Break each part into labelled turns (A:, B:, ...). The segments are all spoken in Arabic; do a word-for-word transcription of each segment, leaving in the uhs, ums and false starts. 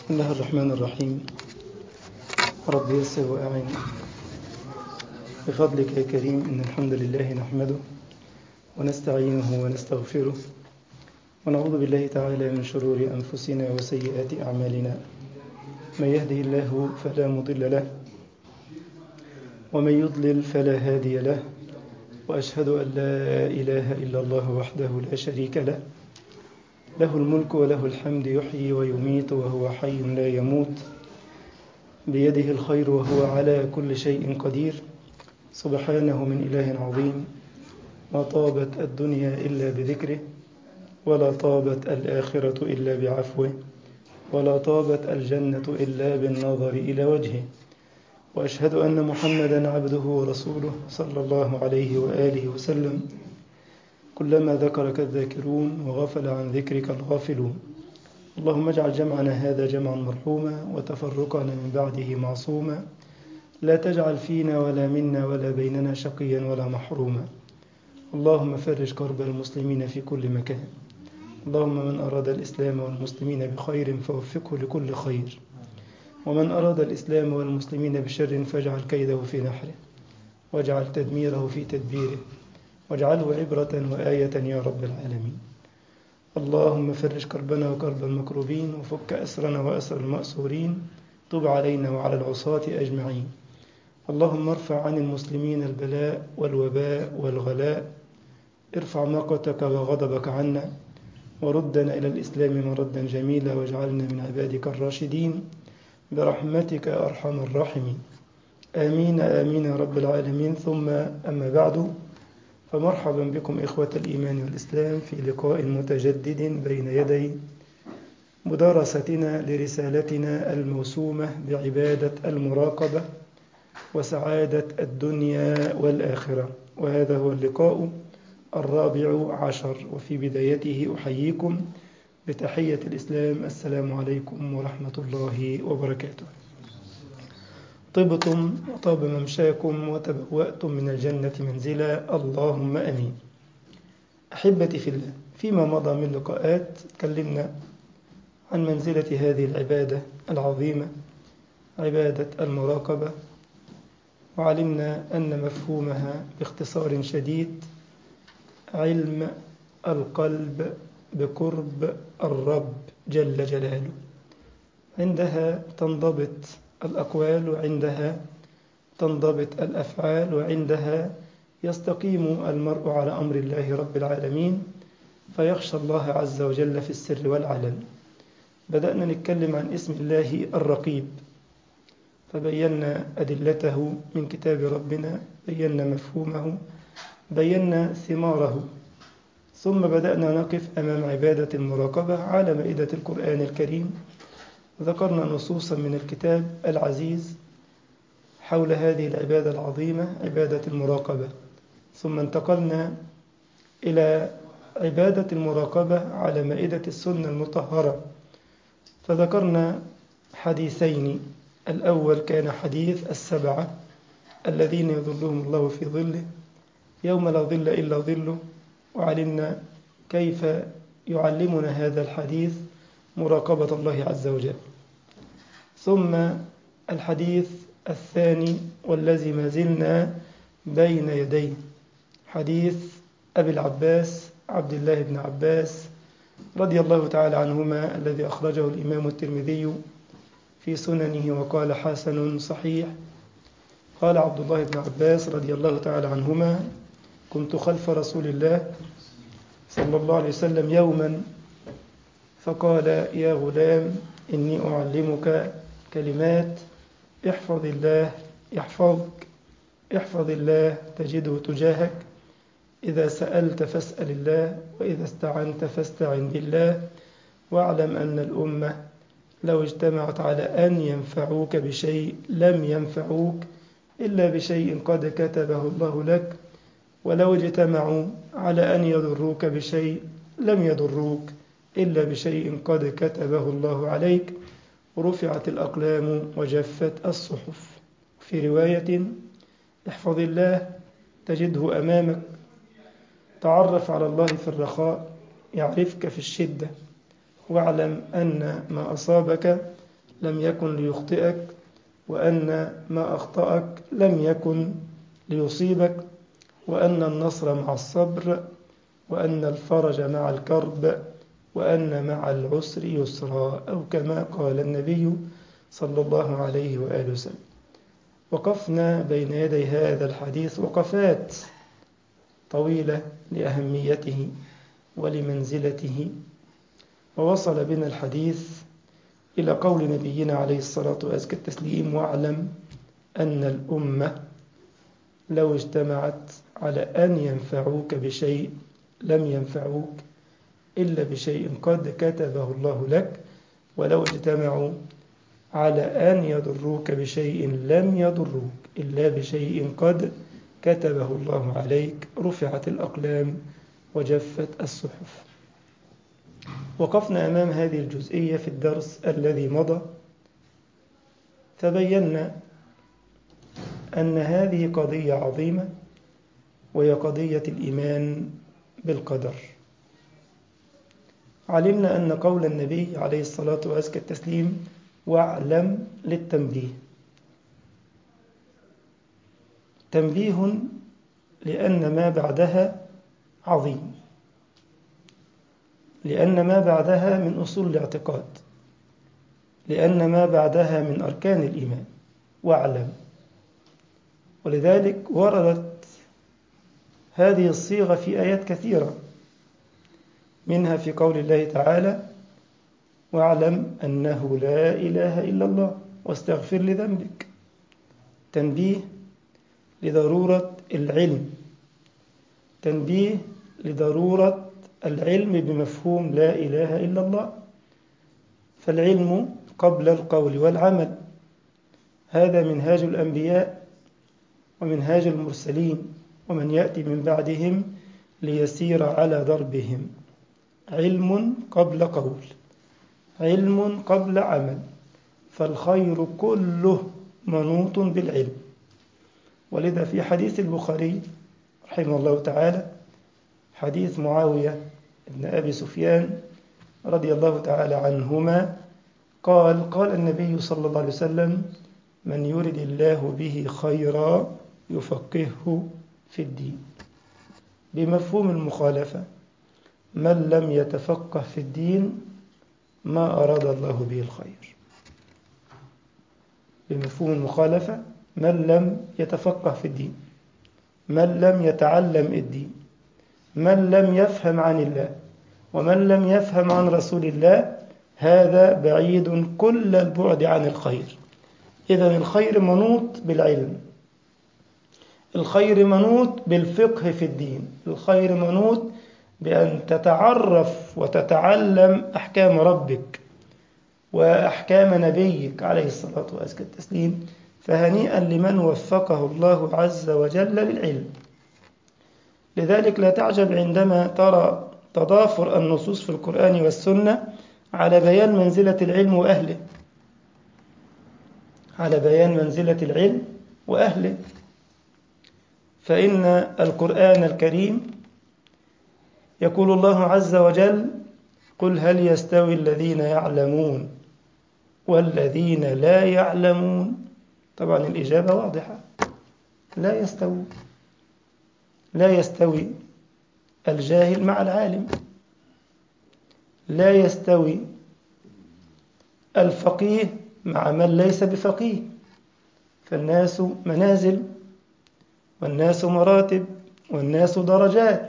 A: بسم الله الرحمن الرحيم. رب يسر وأعن بفضلك يا كريم. إن الحمد لله نحمده ونستعينه ونستغفره ونعوذ بالله تعالى من شرور أنفسنا وسيئات أعمالنا. من يهده الله فلا مضل له ومن يضلل فلا هادي له، وأشهد أن لا إله إلا الله وحده لا شريك له، له الملك وله الحمد، يحيي ويميت وهو حي لا يموت، بيده الخير وهو على كل شيء قدير. سبحانه من إله عظيم، ما طابت الدنيا إلا بذكره، ولا طابت الآخرة إلا بعفوه، ولا طابت الجنة إلا بالنظر إلى وجهه. وأشهد أن محمدًا عبده ورسوله صلى الله عليه وآله وسلم. كلما ذكرك الذاكرون وغفل عن ذكرك الغافلون. اللهم اجعل جمعنا هذا جمعا مرحوما وتفرقنا من بعده معصوما، لا تجعل فينا ولا منا ولا بيننا شقيا ولا محروما. اللهم فرج كرب المسلمين في كل مكان. اللهم من أراد الإسلام والمسلمين بخير فوفقه لكل خير، ومن أراد الإسلام والمسلمين بشر فاجعل كيده في نحره، واجعل تدميره في تدبيره، واجعله عبرة وآية يا رب العالمين. اللهم فرج كربنا وكرب المكروبين، وفك أسرنا وأسر المأسورين. تب علينا وعلى العصاة أجمعين. اللهم ارفع عن المسلمين البلاء والوباء والغلاء. ارفع مقتك وغضبك عنا، وردنا إلى الإسلام مردا جميلا، واجعلنا من عبادك الراشدين برحمتك يا أرحم الراحمين. آمين آمين يا رب العالمين. ثم أما بعد، فمرحبا بكم إخوة الإيمان والإسلام في لقاء متجدد بين يدي مدارستنا لرسالتنا الموسومة بعبادة المراقبة وسعادة الدنيا والآخرة، وهذا هو اللقاء الرابع عشر. وفي بدايته أحييكم بتحية الإسلام: السلام عليكم ورحمة الله وبركاته. طبتم وطاب ممشاكم وتبوأتم من الجنة منزلا، اللهم أمين. أحبتي في الله، فيما مضى من لقاءات تكلمنا عن منزلة هذه العبادة العظيمة، عبادة المراقبة، وعلمنا أن مفهومها باختصار شديد علم القلب بقرب الرب جل جلاله. عندها تنضبط الأقوال، وعندها تنضبط الأفعال، وعندها يستقيم المرء على أمر الله رب العالمين، فيخشى الله عز وجل في السر والعلن. بدأنا نتكلم عن اسم الله الرقيب، فبينا أدلته من كتاب ربنا، بينا مفهومه، بينا ثماره. ثم بدأنا نقف أمام عبادة المراقبة على مائدة القرآن الكريم. ذكرنا نصوصا من الكتاب العزيز حول هذه العبادة العظيمة، عبادة المراقبة. ثم انتقلنا إلى عبادة المراقبة على مائدة السنة المطهرة، فذكرنا حديثين. الأول كان حديث السبعة الذين يظلهم الله في ظله يوم لا ظل إلا ظله، وعلمنا كيف يعلمنا هذا الحديث مراقبة الله عز وجل. ثم الحديث الثاني والذي ما زلنا بين يديه، حديث أبي العباس عبد الله بن عباس رضي الله تعالى عنهما، الذي أخرجه الإمام الترمذي في سننه وقال حسن صحيح. قال عبد الله بن عباس رضي الله تعالى عنهما: كنت خلف رسول الله صلى الله عليه وسلم يوما، فقال: يا غلام، إني أعلمك كلمات، احفظ الله يحفظك، احفظ الله تجده تجاهك، إذا سألت فاسأل الله، وإذا استعنت فاستعن بالله، واعلم أن الأمة لو اجتمعت على أن ينفعوك بشيء لم ينفعوك إلا بشيء قد كتبه الله لك، ولو اجتمعوا على أن يضروك بشيء لم يضروك إلا بشيء قد كتبه الله عليك. رفعت الأقلام وجفت الصحف. في رواية: احفظ الله تجده أمامك، تعرف على الله في الرخاء يعرفك في الشدة، واعلم أن ما أصابك لم يكن ليخطئك، وأن ما أخطأك لم يكن ليصيبك، وأن النصر مع الصبر، وأن الفرج مع الكرب، وأن مع العسر يسرا، أو كما قال النبي صلى الله عليه وآله وسلم. وقفنا بين يدي هذا الحديث وقفات طويلة لأهميته ولمنزلته، ووصل بنا الحديث إلى قول نبينا عليه الصلاة وأزكى التسليم: واعلم أن الأمة لو اجتمعت على أن ينفعوك بشيء لم ينفعوك إلا بشيء قد كتبه الله لك، ولو اجتمعوا على أن يضروك بشيء لم يضروك إلا بشيء قد كتبه الله عليك. رفعت الأقلام وجفت الصحف. وقفنا أمام هذه الجزئية في الدرس الذي مضى، فبينا أن هذه قضية عظيمة، وهي قضية الإيمان بالقدر. علمنا أن قول النبي عليه الصلاة وأزكى التسليم: واعلم للتنبيه، تنبيه لأن ما بعدها عظيم، لأن ما بعدها من أصول الاعتقاد، لأن ما بعدها من أركان الإيمان. واعلم. ولذلك وردت هذه الصيغة في آيات كثيرة، منها في قول الله تعالى: واعلم أنه لا إله إلا الله واستغفر لذنبك. تنبيه لضرورة العلم، تنبيه لضرورة العلم بمفهوم لا إله إلا الله. فالعلم قبل القول والعمل، هذا منهاج الأنبياء ومنهاج المرسلين ومن يأتي من بعدهم ليسير على دربهم. علم قبل قول، علم قبل عمل، فالخير كله منوط بالعلم. ولذا في حديث البخاري رحمه الله تعالى، حديث معاوية بن أبي سفيان رضي الله تعالى عنهما، قال: قال النبي صلى الله عليه وسلم: من يرد الله به خيرا يفقهه في الدين. بمفهوم المخالفة: من لم يتفقه في الدين ما أراد الله به الخير. بمفهوم المخالفة: من لم يتفقه في الدين، من لم يتعلم الدين، من لم يفهم عن الله، ومن لم يفهم عن رسول الله، هذا بعيد كل البعد عن الخير. إذن الخير منوط بالعلم، الخير منوط بالفقه في الدين، الخير منوط بأن تتعرف وتتعلم أحكام ربك وأحكام نبيك عليه الصلاة وأزكى التسليم. فهنيئا لمن وفقه الله عز وجل للعلم. لذلك لا تعجب عندما ترى تضافر النصوص في القرآن والسنة على بيان منزلة العلم وأهله، على بيان منزلة العلم وأهله. فإن القرآن الكريم يقول الله عز وجل: قل هل يستوي الذين يعلمون والذين لا يعلمون. طبعا الإجابة واضحة: لا يستوي، لا يستوي الجاهل مع العالم، لا يستوي الفقيه مع من ليس بفقيه. فالناس منازل، والناس مراتب، والناس درجات.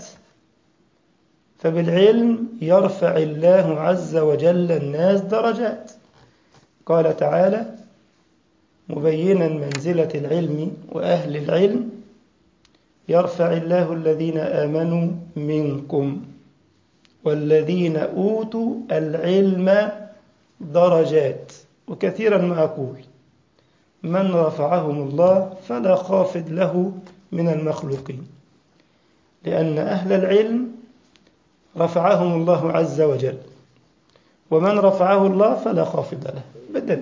A: فبالعلم يرفع الله عز وجل الناس درجات. قال تعالى مبينا منزلة العلم وأهل العلم: يرفع الله الذين آمنوا منكم والذين أوتوا العلم درجات. وكثيرا ما أقول: من رفعهم الله فلا خافض له من المخلوقين، لأن أهل العلم رفعهم الله عز وجل، ومن رفعه الله فلا خافض له بدل.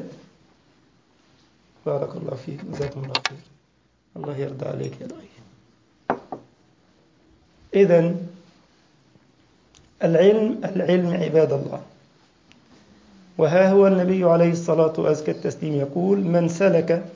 A: بارك الله فيك، جزاكم الله خير، الله يرضى عليك يا ضعيف. إذن العلم العلم عباد الله وها هو النبي عليه الصلاة وأزكى التسليم يقول: من سلك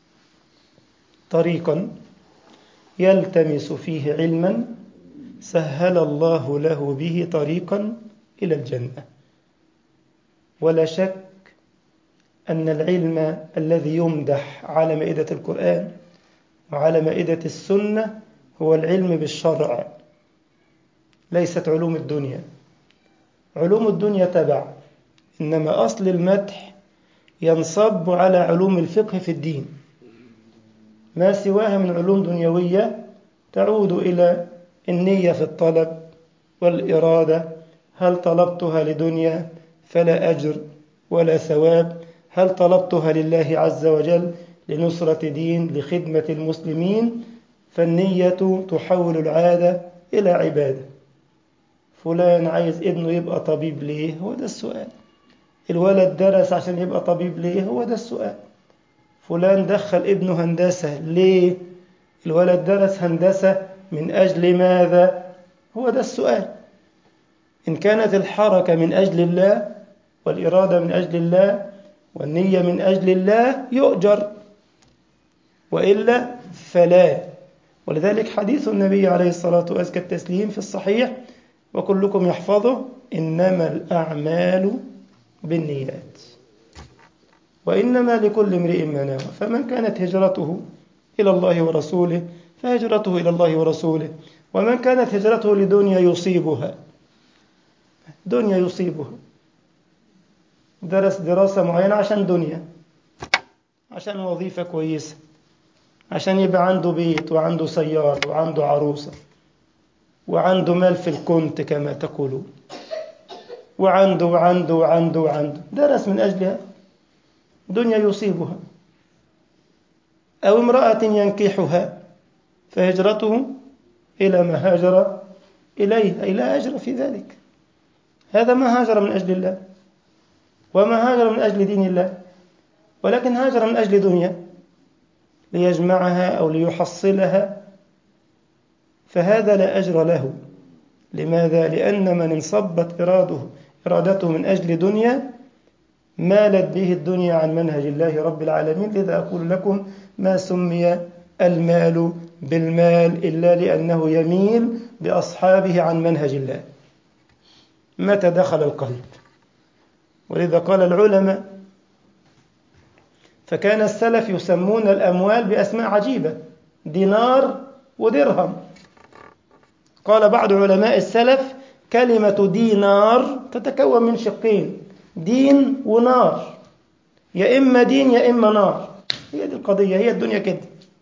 A: طريقا يلتمس فيه علما سهل الله له به طريقا إلى الجنة. ولا شك أن العلم الذي يمدح على مائدة القرآن وعلى مائدة السنة هو العلم بالشرع، ليست علوم الدنيا. علوم الدنيا تبع، إنما أصل المدح ينصب على علوم الفقه في الدين. ما سواها من علوم دنيوية تعود إلى النية في الطلب والإرادة. هل طلبتها لدنيا فلا أجر ولا ثواب؟ هل طلبتها لله عز وجل لنصرة دين لخدمة المسلمين؟ فالنية تحول العادة إلى عبادة. فلان عايز ابنه يبقى طبيب ليه؟ هو ده السؤال. الولد درس عشان يبقى طبيب ليه؟ هو ده السؤال. فلان دخل ابنه هندسة ليه؟ الولد درس هندسة من أجل ماذا؟ هو ده السؤال. إن كانت الحركة من أجل الله والإرادة من أجل الله والنية من أجل الله يؤجر، وإلا فلا. ولذلك حديث النبي عليه الصلاة وأزكى التسليم في الصحيح وكلكم يحفظه: إنما الأعمال بالنيات وإنما لكل امرئ ما نوى. فمن كانت هجرته إلى الله ورسوله فهجرته إلى الله ورسوله، ومن كانت هجرته لدنيا يصيبها، دنيا يصيبها، درس دراسة معينة عشان دنيا، عشان وظيفة كويسة، عشان يبقى عنده بيت وعنده سيارة وعنده عروسة وعنده مال في الكنت كما تقولون، وعنده وعنده وعنده وعنده، درس من أجلها، دنيا يصيبها. أو امرأة ينكحها فهجرته إلى ما هاجر إليه، أي لا أجر في ذلك. هذا ما هاجر من أجل الله وما هاجر من أجل دين الله، ولكن هاجر من أجل دنيا ليجمعها أو ليحصلها، فهذا لا أجر له. لماذا؟ لأن من انصبت إراده إرادته من أجل دنيا مالت به الدنيا عن منهج الله رب العالمين. لذا أقول لكم: ما سمي المال بالمال إلا لأنه يميل بأصحابه عن منهج الله متى دخل القلب. ولذا قال العلماء: فكان السلف يسمون الأموال بأسماء عجيبة، دينار ودرهم. قال بعض علماء السلف: كلمة دينار تتكون من شقين، دين ونار، يا إما دين يا إما نار. هي دي القضية، هي الدنيا كده،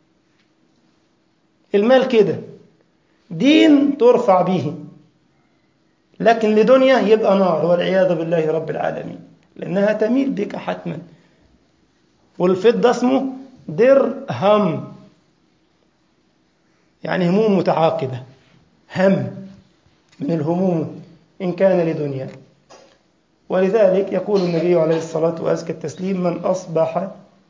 A: المال كده، دين ترفع به، لكن لدنيا يبقى نار والعياذ بالله رب العالمين، لأنها تميل بك حتما. والفضة اسمه درهم، يعني هموم متعاقبة، هم من الهموم إن كان لدنيا. ولذلك يقول النبي عليه الصلاة وأزكى التسليم: من أصبح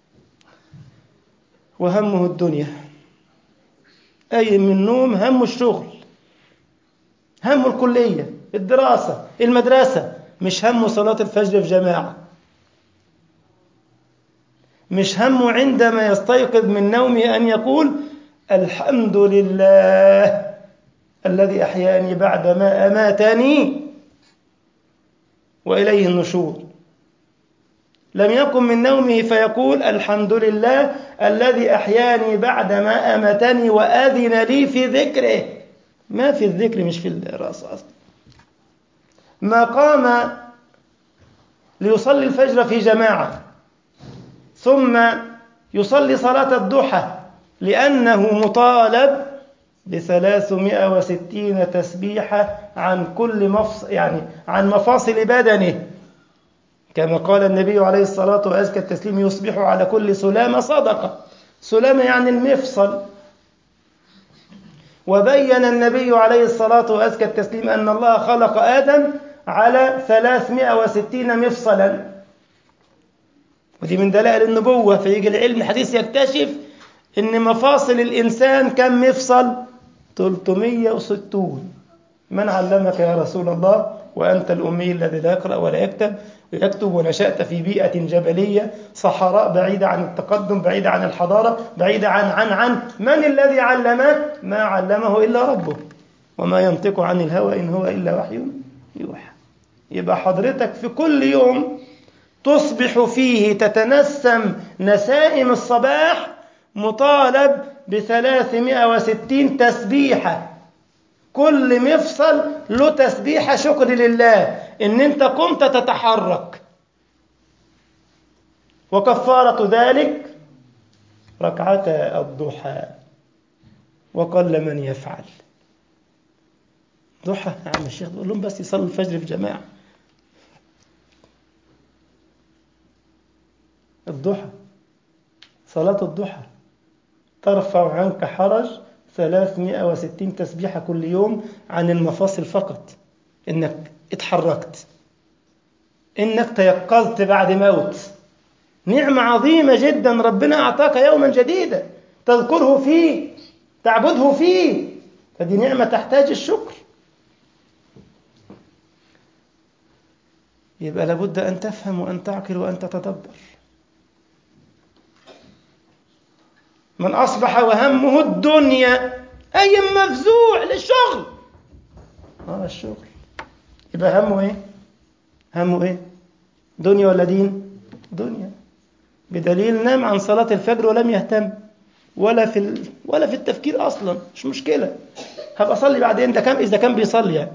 A: وهمه الدنيا، أي من النوم هم الشغل، هم الكلية، الدراسة، المدرسة، مش هم صلاة الفجر في جماعة، مش همه عندما يستيقظ من نومه أن يقول: الحمد لله الذي أحياني بعدما أماتني وإليه النشور. لم يقم من نومه فيقول: الحمد لله الذي أحياني بعدما أماتني وأذن لي في ذكره. ما في الذكر، مش في الرأس أصلا. ما قام ليصلي الفجر في جماعة ثم يصلي صلاة الضحى لأنه مطالب بثلاثمائة وستين تسبيحة عن كل مفصل، يعني عن مفاصل بدنه، كما قال النبي عليه الصلاة وأزكى التسليم: يصبح على كل سلامة صدقة. سلامة يعني المفصل. وبين النبي عليه الصلاة وأزكى التسليم أن الله خلق آدم على ثلاثمائة وستين مفصلا، ودي من دلائل النبوة. فيجي العلم الحديث يكتشف أن مفاصل الإنسان كم مفصل؟ ثلاثمائة وستون. من علمك يا رسول الله وأنت الأمي الذي لا يقرأ ولا يكتب ويكتب ونشأت في بيئة جبلية صحراء بعيدة عن التقدم، بعيدة عن الحضارة، بعيدة عن عن عن من الذي علمه؟ ما علمه إلا ربه، وما ينطق عن الهوى إن هو إلا وحي يوحى. يبقى حضرتك في كل يوم تصبح فيه تتنسم نسائم الصباح مطالب بثلاثمائة وستين تسبيحة، كل مفصل له تسبيحة شكر لله إن أنت قمت تتحرك. وكفارة ذلك ركعتا الضحى، وقل من يفعل ضحى. يا عم الشيخ بقول لهم بس يصلوا الفجر في جماعة. الضحى، صلاة الضحى ترفع عنك حرج ثلاثمائة وستين تسبيحة كل يوم عن المفاصل فقط، إنك اتحركت، إنك تيقظت بعد موت. نعمة عظيمة جدا ربنا أعطاك يوما جديدا تذكره فيه، تعبده فيه، فدي نعمة تحتاج الشكر. يبقى لابد أن تفهم وأن تعقل وأن تتدبر. من أصبح وهمه الدنيا أي مفزوع للشغل. آه الشغل. يبقى همه إيه؟ همه إيه؟ دنيا ولا دين؟ دنيا. بدليل نام عن صلاة الفجر ولم يهتم ولا في ال... ولا في التفكير أصلا. مش مشكلة، هبقى أصلي بعدين، ده كم إذا كان بيصلي يعني.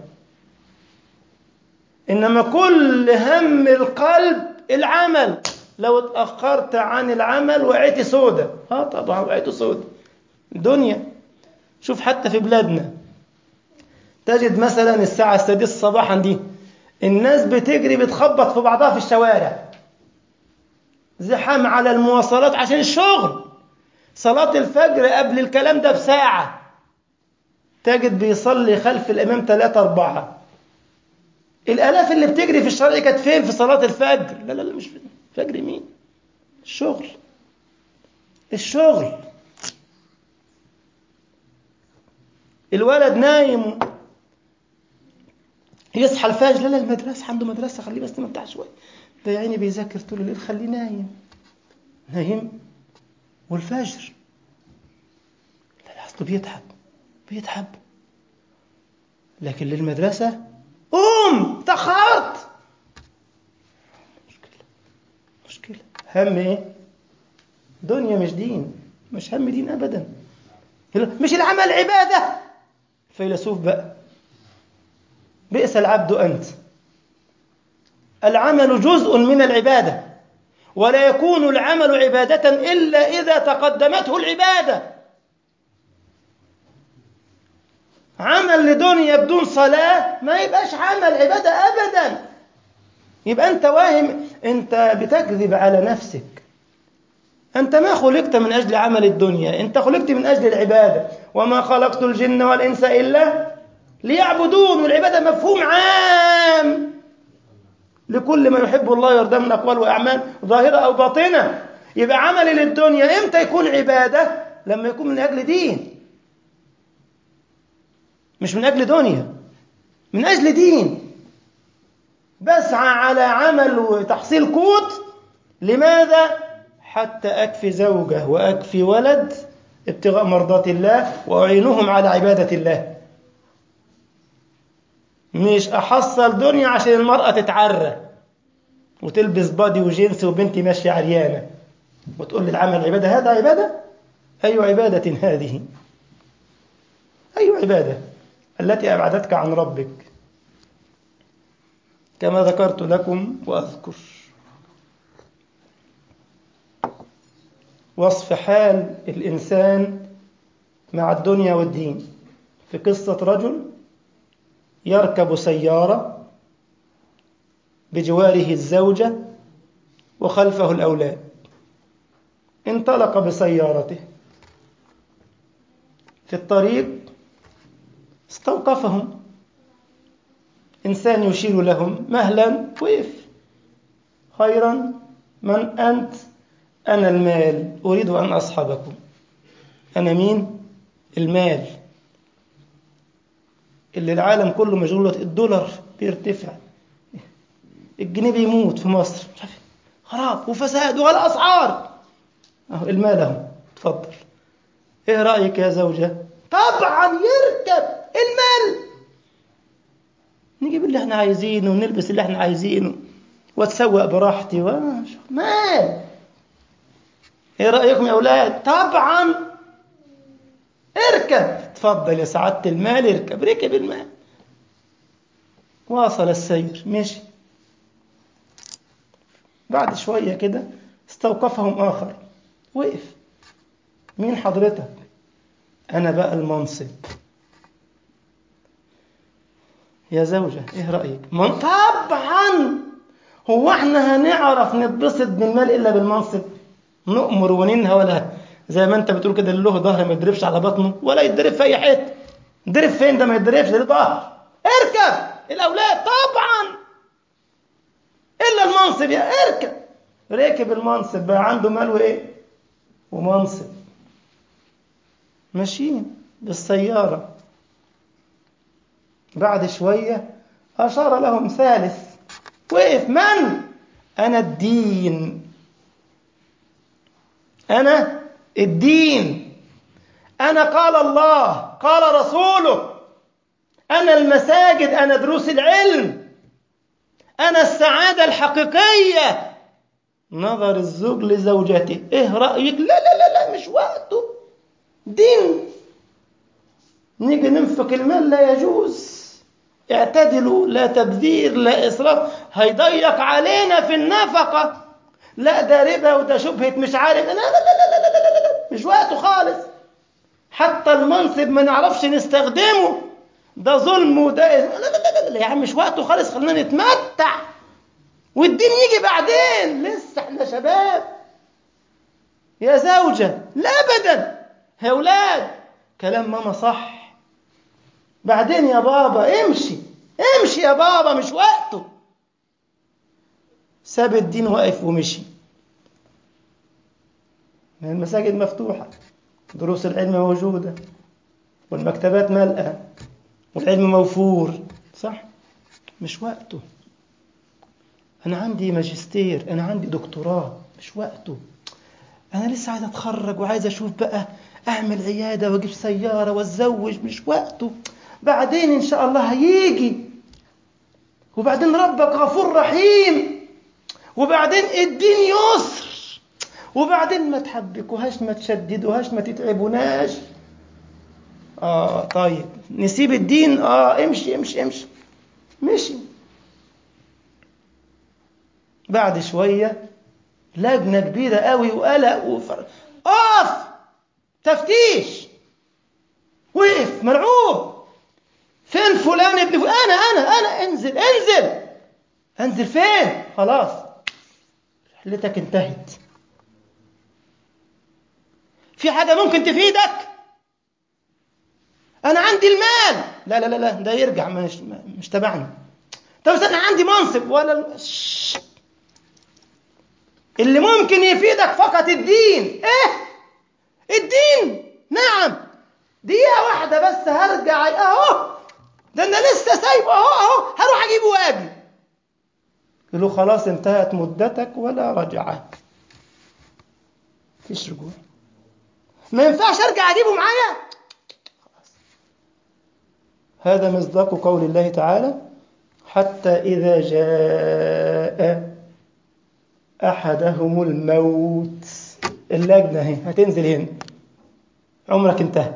A: إنما كل هم القلب العمل، لو اتأخرت عن العمل وقعت سودة. ها طبعا وقعت سودة دنيا. شوف حتى في بلادنا تجد مثلا الساعة السادسة صباحا دي الناس بتجري بتخبط في بعضها في الشوارع، زحام على المواصلات عشان الشغل. صلاة الفجر قبل الكلام ده بساعة تجد بيصلي خلف الإمام ثلاثة أربعة. الآلاف اللي بتجري في الشارع كانت فين في صلاة الفجر؟ لا لا لا مش فجر مين؟ الشغل. الشغل. الولد نايم يصحى الفجر، لا لا المدرسة عنده مدرسة، خليه بس يمتع شوية، ده يا عيني بيذاكر طول الليل، خليه نايم. نايم والفجر لا لا أصله بيتعب بيتعب لكن للمدرسة قوم تأخرت. مشكلة مشكلة. هم ايه؟ دنيا مش دين. مش هم دين أبدا. مش العمل عبادة. فيلسوف بقى، بئس العبد أنت. العمل جزء من العبادة، ولا يكون العمل عبادة إلا إذا تقدمته العبادة. عمل لدنيا بدون صلاة ما يبقاش عمل عبادة أبدا. يبقى أنت واهم، أنت بتكذب على نفسك. أنت ما خلقت من أجل عمل الدنيا، أنت خلقت من أجل العبادة. وما خلقت الجن والإنس إلا ليعبدون. والعبادة مفهوم عام لكل ما يحب الله ويرضى من أقوال وأعمال ظاهرة أو باطنة. يبقى عملي للدنيا إمتى يكون عبادة؟ لما يكون من أجل دين، مش من أجل دنيا، من أجل دين. بسعى على عمل وتحصيل قوت. لماذا؟ حتى أكفي زوجة وأكفي ولد ابتغاء مرضات الله وأعينهم على عبادة الله. مش أحصل دنيا عشان المرأة تتعرى وتلبس بادي وجينس وبنتي ماشية عريانة وتقول لي العمل عبادة. هذا عبادة؟ أي عبادة هذه؟ أي عبادة التي أبعدتك عن ربك؟ كما ذكرت لكم وأذكر وصف حال الإنسان مع الدنيا والدين في قصة رجل يركب سيارة بجواره الزوجة وخلفه الأولاد. انطلق بسيارته في الطريق، استوقفهم إنسان يشير لهم مهلا، وقف. خيرا، من أنت؟ أنا المال، أريد أن أصحبكم. أنا مين؟ المال اللي العالم كله مشغول. الدولار بيرتفع، الجنيه بيموت في مصر، مش عارف خراب وفساد وغلاء أسعار، أهو المال أهو، اتفضل. إيه رأيك يا زوجة؟ طبعا يركب المال، نجيب اللي احنا عايزينه ونلبس اللي احنا عايزينه واتسوق براحتي و... مال. ايه رأيكم يا أولاد؟ طبعا اركب، تفضل يا سعادة المال اركب. ركب المال، واصل السير، مشي. بعد شوية كده استوقفهم آخر، وقف. مين حضرتك؟ أنا بقى المنصب. يا زوجة إيه رأيك؟ من طبعا، هو احنا هنعرف نتبسط بالمال إلا بالمنصب؟ نؤمر وننهى، ولا زي ما انت بتقول كده اللي له ظهر ما يضربش على بطنه، ولا يضرب في أي حته. يضرب فين؟ ده ما يضربش، ده ظهر. اركب الأولاد طبعا، إلا المنصب يا اركب. ركب المنصب، بقى عنده مال وإيه ومنصب، ماشيين بالسيارة. بعد شوية أشار لهم ثالث، وقف. من؟ أنا الدين، أنا الدين، أنا قال الله قال رسوله، أنا المساجد، أنا دروس العلم، أنا السعادة الحقيقية. نظر الزوج لزوجته، إيه رأيك؟ لا لا لا لا، مش وقته، دين. نيجي ننفق المال لا يجوز، اعتدلوا، لا تبذير لا إسراف، هيضيق علينا في النفقة. لا ده ربا وده شبهة مش عارف، لا لا لا لا لا لا لا لا، مش وقته خالص. حتى المنصب ما نعرفش نستخدمه، ده ظلم وده لا لا لا لا يا عم، مش وقته خالص، خلينا نتمتع والدين يجي بعدين، لسه احنا شباب. يا زوجة لا أبدا، يا أولاد كلام ماما صح، بعدين يا بابا امشي امشي يا بابا، مش وقته. ساب الدين وقف ومشي. المساجد مفتوحة، دروس العلم موجودة، والمكتبات ملأة، والعلم موفور، صح؟ مش وقته. أنا عندي ماجستير، أنا عندي دكتوراه، مش وقته. أنا لسه عايز أتخرج وعايز أشوف بقى أعمل عيادة وأجيب سيارة وأتزوج، مش وقته. بعدين إن شاء الله هيجي، وبعدين ربك غفور رحيم، وبعدين الدين يسر، وبعدين ما تحبكوهاش، ما تشددوهاش، ما تتعبوناش. آه طيب نسيب الدين؟ آه امشي امشي امشي. مشي. بعد شوية لجنة كبيرة قوي وقلق وفر... قف تفتيش. وقف مرعوب، فين فلان ابن فلان؟ أنا أنا أنا انزل انزل. انزل فين؟ خلاص رحلتك انتهت. في حاجة ممكن تفيدك؟ أنا عندي المال. لا لا لا لا، ده يرجع، مش مش تبعنا. طب أنا عندي منصب ولا شش. اللي ممكن يفيدك فقط الدين. إيه؟ الدين؟ نعم. دقيقة واحدة بس هرجع أهو، ده أنا لسه سايبه أهو أهو، هروح أجيبه وأجي. يقول له خلاص انتهت مدتك ولا رجعة، مفيش رجوع. ما ينفعش أرجع أجيبه معايا. هذا مصداق قول الله تعالى: حتى إذا جاء أحدهم الموت. اللجنة هي هتنزل هنا، عمرك انتهى.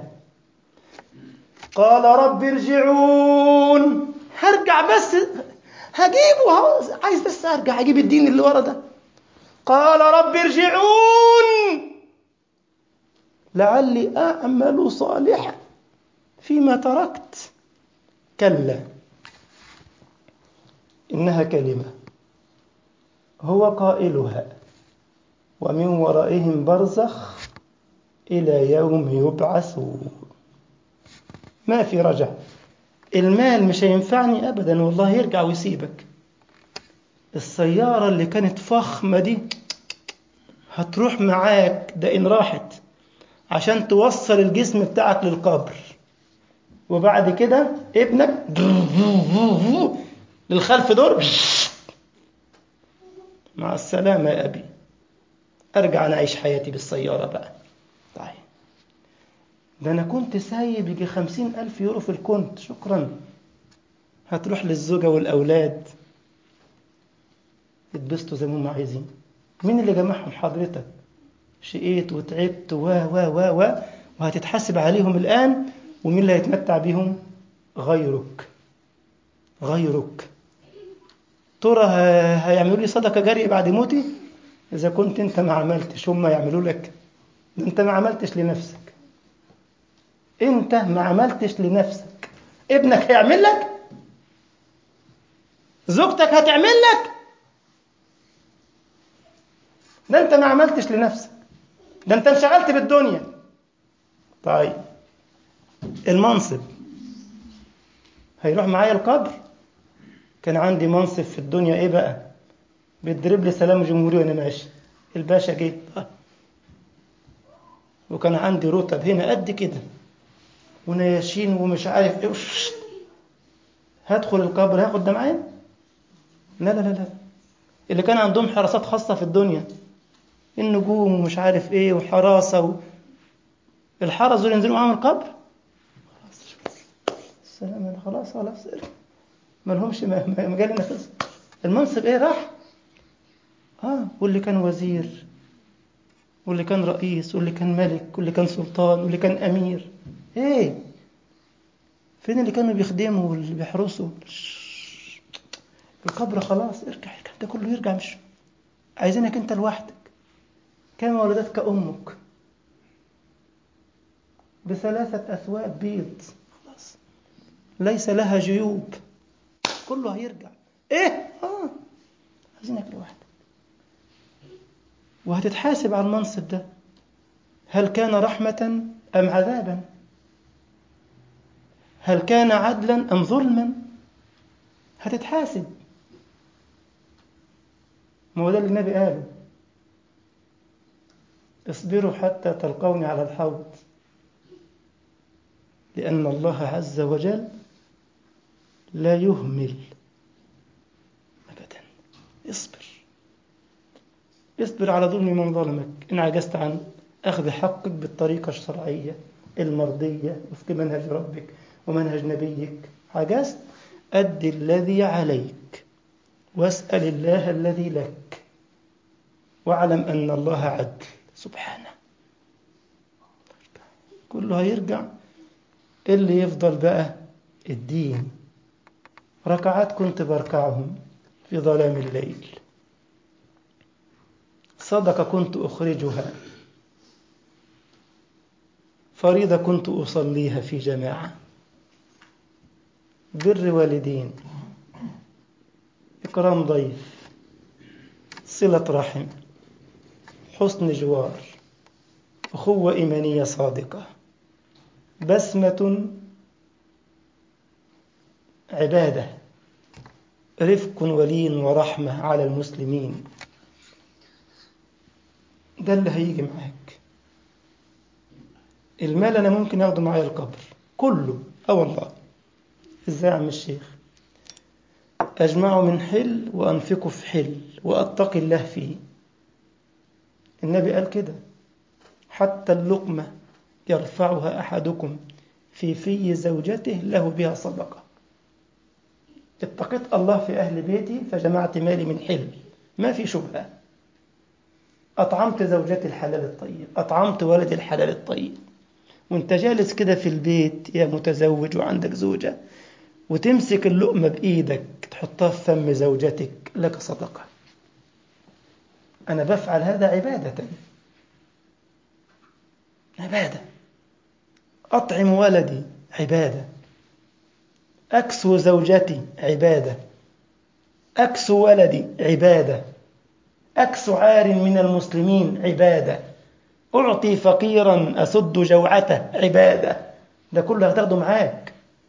A: قال رب ارجعون. هرجع بس هجيبه، عايز بس أرجع أجيب الدين اللي ورا ده. قال رب ارجعون لعلي أعمل صالحا فيما تركت. كلا إنها كلمة هو قائلها ومن ورائهم برزخ إلى يوم يبعثون. ما في رجع. المال مش هينفعني أبدا والله، يرجع ويسيبك. السيارة اللي كانت فخمة دي هتروح معاك، ده إن راحت، عشان توصل الجسم بتاعك للقبر. وبعد كده ابنك للخلف دور مع السلامة يا أبي، أرجع أنا أعيش حياتي بالسيارة بقى. طيب ده أنا كنت سايب يجي خمسين ألف يورو في الكونت، شكرا، هتروح للزوجة والأولاد يتبسطوا زي ما هم عايزين. مين اللي جمعهم؟ حضرتك. شقيت وتعبت و و و و وهتتحاسب عليهم الآن، ومين اللي هيتمتع بيهم؟ غيرك. غيرك. ترى ه- هيعملوا لي صدقة جارية بعد موتي؟ إذا كنت أنت ما عملتش هم يعملوا لك. ده أنت ما عملتش لنفسك، أنت ما عملتش لنفسك. ابنك هيعمل لك، زوجتك هتعمل لك، ده أنت ما عملتش لنفسك، ده أنت انشغلت بالدنيا. طيب المنصب هيروح معايا القبر؟ كان عندي منصب في الدنيا، إيه بقى؟ بيضرب لي سلام جمهوري وأنا ماشي، الباشا جه. وكان عندي رتب هنا قد كده ونياشين ومش عارف ايه. هدخل القبر هاخد ده معايا؟ لا لا لا لا. اللي كان عندهم حراسات خاصة في الدنيا، النجوم ومش عارف ايه وحراسة و... الحرس دول ينزلوا معاهم القبر؟ السلام عليكم. خلاص خلاص ما لهمش مجال ينفذوا. المنصب ايه راح. اه واللي كان وزير واللي كان رئيس واللي كان ملك واللي كان سلطان واللي كان امير، ايه فين اللي كانوا بيخدموا واللي بيحرسوا؟ القبر خلاص، ارجع ده كله يرجع، مش عايزينك انت لوحدك. كما ولدتك امك بثلاثة اثواب بيض، خلاص ليس لها جيوب، كله هيرجع. ايه اه عايزينك لوحدك. وهتتحاسب على المنصب ده، هل كان رحمة ام عذابا؟ هل كان عدلا ام ظلما؟ هتتحاسب. ما هو ده اللي النبي قاله، اصبروا حتى تلقوني على الحوض، لأن الله عز وجل لا يهمل أبدا. اصبر، اصبر على ظلم من ظلمك. إن عجزت عن أخذ حقك بالطريقة الشرعية المرضية وفق منهج ربك ومنهج نبيك، عجزت، أد الذي عليك واسأل الله الذي لك، واعلم أن الله عدل سبحانه. كله هيرجع، اللي يفضل بقى الدين. ركعات كنت بركعهم في ظلام الليل، صدقة كنت أخرجها، فريضة كنت أصليها في جماعة، بر والدين، إكرام ضيف، صلة رحم، حسن جوار، أخوة إيمانية صادقة، بسمة عبادة، رفق ولين ورحمة على المسلمين. ده اللي هيجي معاك. المال أنا ممكن أخده معايا القبر كله، أه والله. إزاي يا عم الشيخ؟ أجمع من حل وأنفق في حل وأتقي الله فيه. النبي قال كده، حتى اللقمة يرفعها أحدكم في في زوجته له بها صدقة. اتقيت الله في أهل بيتي فجمعت مالي من حل، ما في شبهة. أطعمت زوجتي الحلال الطيب، أطعمت ولدي الحلال الطيب. وانت جالس كده في البيت يا متزوج وعندك زوجة، وتمسك اللقمة بإيدك تحطها في فم زوجتك، لك صدقة. أنا بفعل هذا عبادة، عبادة. أطعم ولدي عبادة، أكسو زوجتي عبادة، أكسو ولدي عبادة، أكسو عار من المسلمين عبادة، أعطي فقيرا أسد جوعته عبادة. ده كله هتاخده معاك.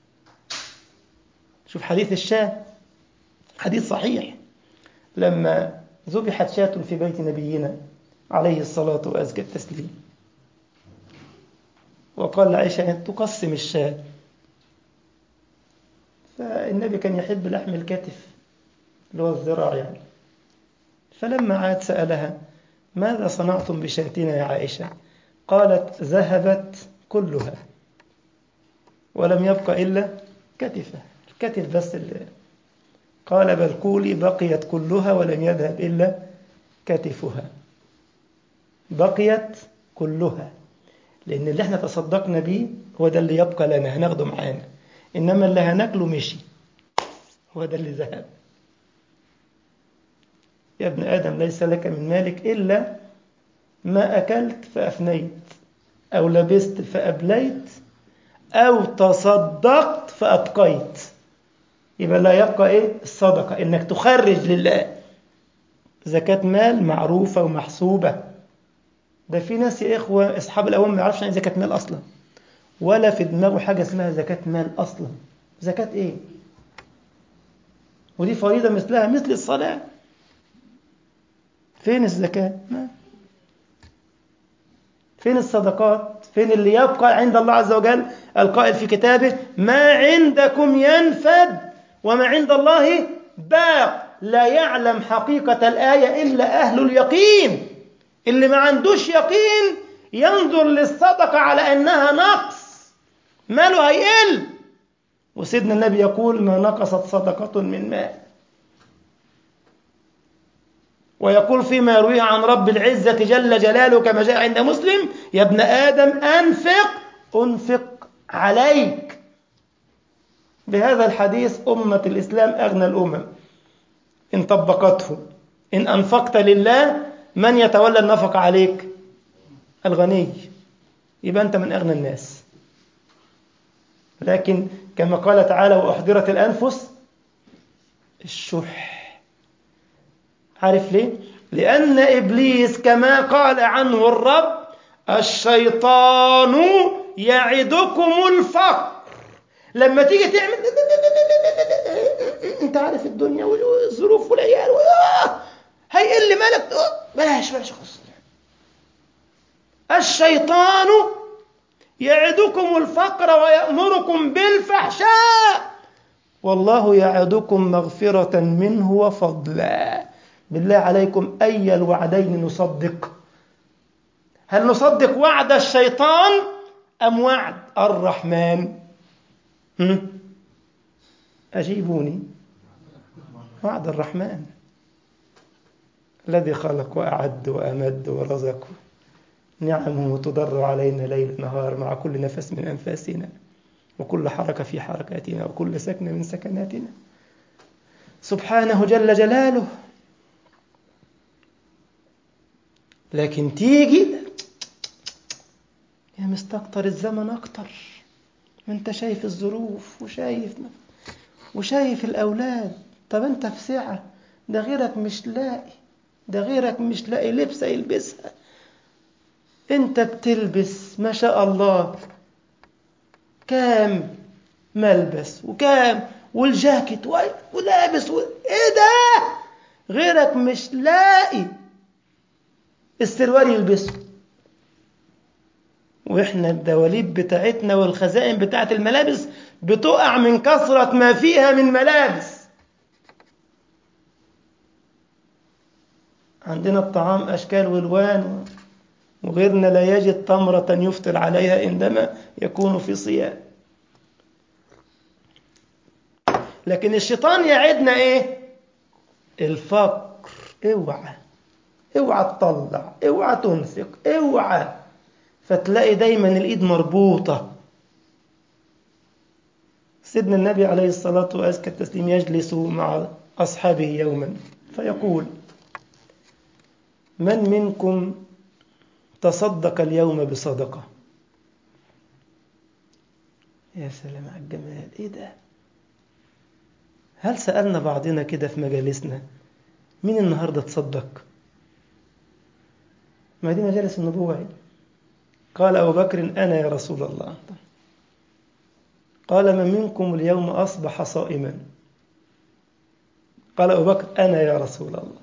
A: شوف حديث الشاة، حديث صحيح، لما ذبحت شاة في بيت نبينا عليه الصلاة وأزكى التسليم، وقال لعائشة أن تقسم الشاة، فالنبي كان يحب لحم الكتف اللي هو الذراع يعني، فلما عاد سألها: ماذا صنعتم بشاتنا يا عائشة؟ قالت: ذهبت كلها ولم يبق إلا كتفه، الكتف بس اللي. قال: بل قولي بقيت كلها ولم يذهب إلا كتفها. بقيت كلها، لأن اللي احنا تصدقنا بيه هو ده اللي يبقى لنا، هناخده معانا، إنما اللي هناكله مشي، هو ده اللي ذهب. يا ابن آدم ليس لك من مالك إلا ما أكلت فأفنيت، أو لبست فأبليت، أو تصدقت فأبقيت. يبقى لا يبقى إيه؟ الصدقة، إنك تخرج لله زكاة مال معروفة ومحسوبة. ده في ناس يا إخوة أصحاب الأوام ما يعرفش عن زكاة مال أصلا، ولا في دماغه حاجة اسمها زكاة مال أصلا. زكاة إيه؟ ودي فريضة مثلها مثل الصلاة. فين الزكاة؟ ما. فين الصدقات؟ فين اللي يبقى عند الله عز وجل؟ القائل في كتابه: ما عندكم ينفد وما عند الله باق. لا يعلم حقيقة الآية إلا أهل اليقين. اللي ما عندوش يقين ينظر للصدقة على أنها نقص، ماله هيقل. وسيدنا النبي يقول: ما نقصت صدقة من مال. ويقول فيما يرويه عن رب العزة جل جلاله كما جاء عند مسلم: يا ابن آدم أنفق أنفق عليك. بهذا الحديث أمة الإسلام أغنى الأمم إن طبقته. إن أنفقت لله من يتولى النفقة عليك؟ الغني، يبقى أنت من أغنى الناس. لكن كما قال تعالى: وأحضرت الأنفس الشح. عارف ليه؟ لأن إبليس كما قال عنه الرب: الشيطان يعدكم الفقر. لما تيجي تعمل انت عارف الدنيا والظروف والعيال هيقل مالك، بلاش بلاش خص. الشيطان يعدكم الفقر ويأمركم بالفحشاء والله يعدكم مغفرة منه وفضلا. بالله عليكم أي الوعدين نصدق؟ هل نصدق وعد الشيطان أم وعد الرحمن؟ هم؟ أجيبوني. وعد الرحمن الذي خلق وأعد وأمد ورزق، نعمه تضر علينا ليل نهار مع كل نفس من أنفاسنا، وكل حركة في حركاتنا، وكل سكنة من سكناتنا، سبحانه جل جلاله. لكن تيجي يا مستكتر الزمن أكتر، ما انت شايف الظروف وشايف وشايف الأولاد. طب انت في سعة، ده غيرك مش لاقي، ده غيرك مش لاقي لبسة يلبسها، انت بتلبس ما شاء الله كام ملبس وكام والجاكيت ولابس و... ايه ده؟ غيرك مش لاقي السروال يلبسه، واحنا الدواليب بتاعتنا والخزائن بتاعت الملابس بتقع من كثرة ما فيها من ملابس. عندنا الطعام أشكال والوان، وغيرنا لا يجد تمرة يفطر عليها عندما يكون في صيام. لكن الشيطان يعدنا ايه؟ الفقر. اوعى اوعى تطلع، اوعى تنفق، اوعى. فتلاقي دايما الايد مربوطة. سيدنا النبي عليه الصلاة وأزكى التسليم يجلس مع أصحابه يوما فيقول: من منكم تصدق اليوم بصدقة؟ يا سلام على الجمال، ايه ده؟ هل سألنا بعضنا كده في مجالسنا مين النهاردة تصدق؟ ما دي مجالس النبوة. قال أبو بكر: أنا يا رسول الله. قال: من منكم اليوم أصبح صائما؟ قال أبو بكر: أنا يا رسول الله.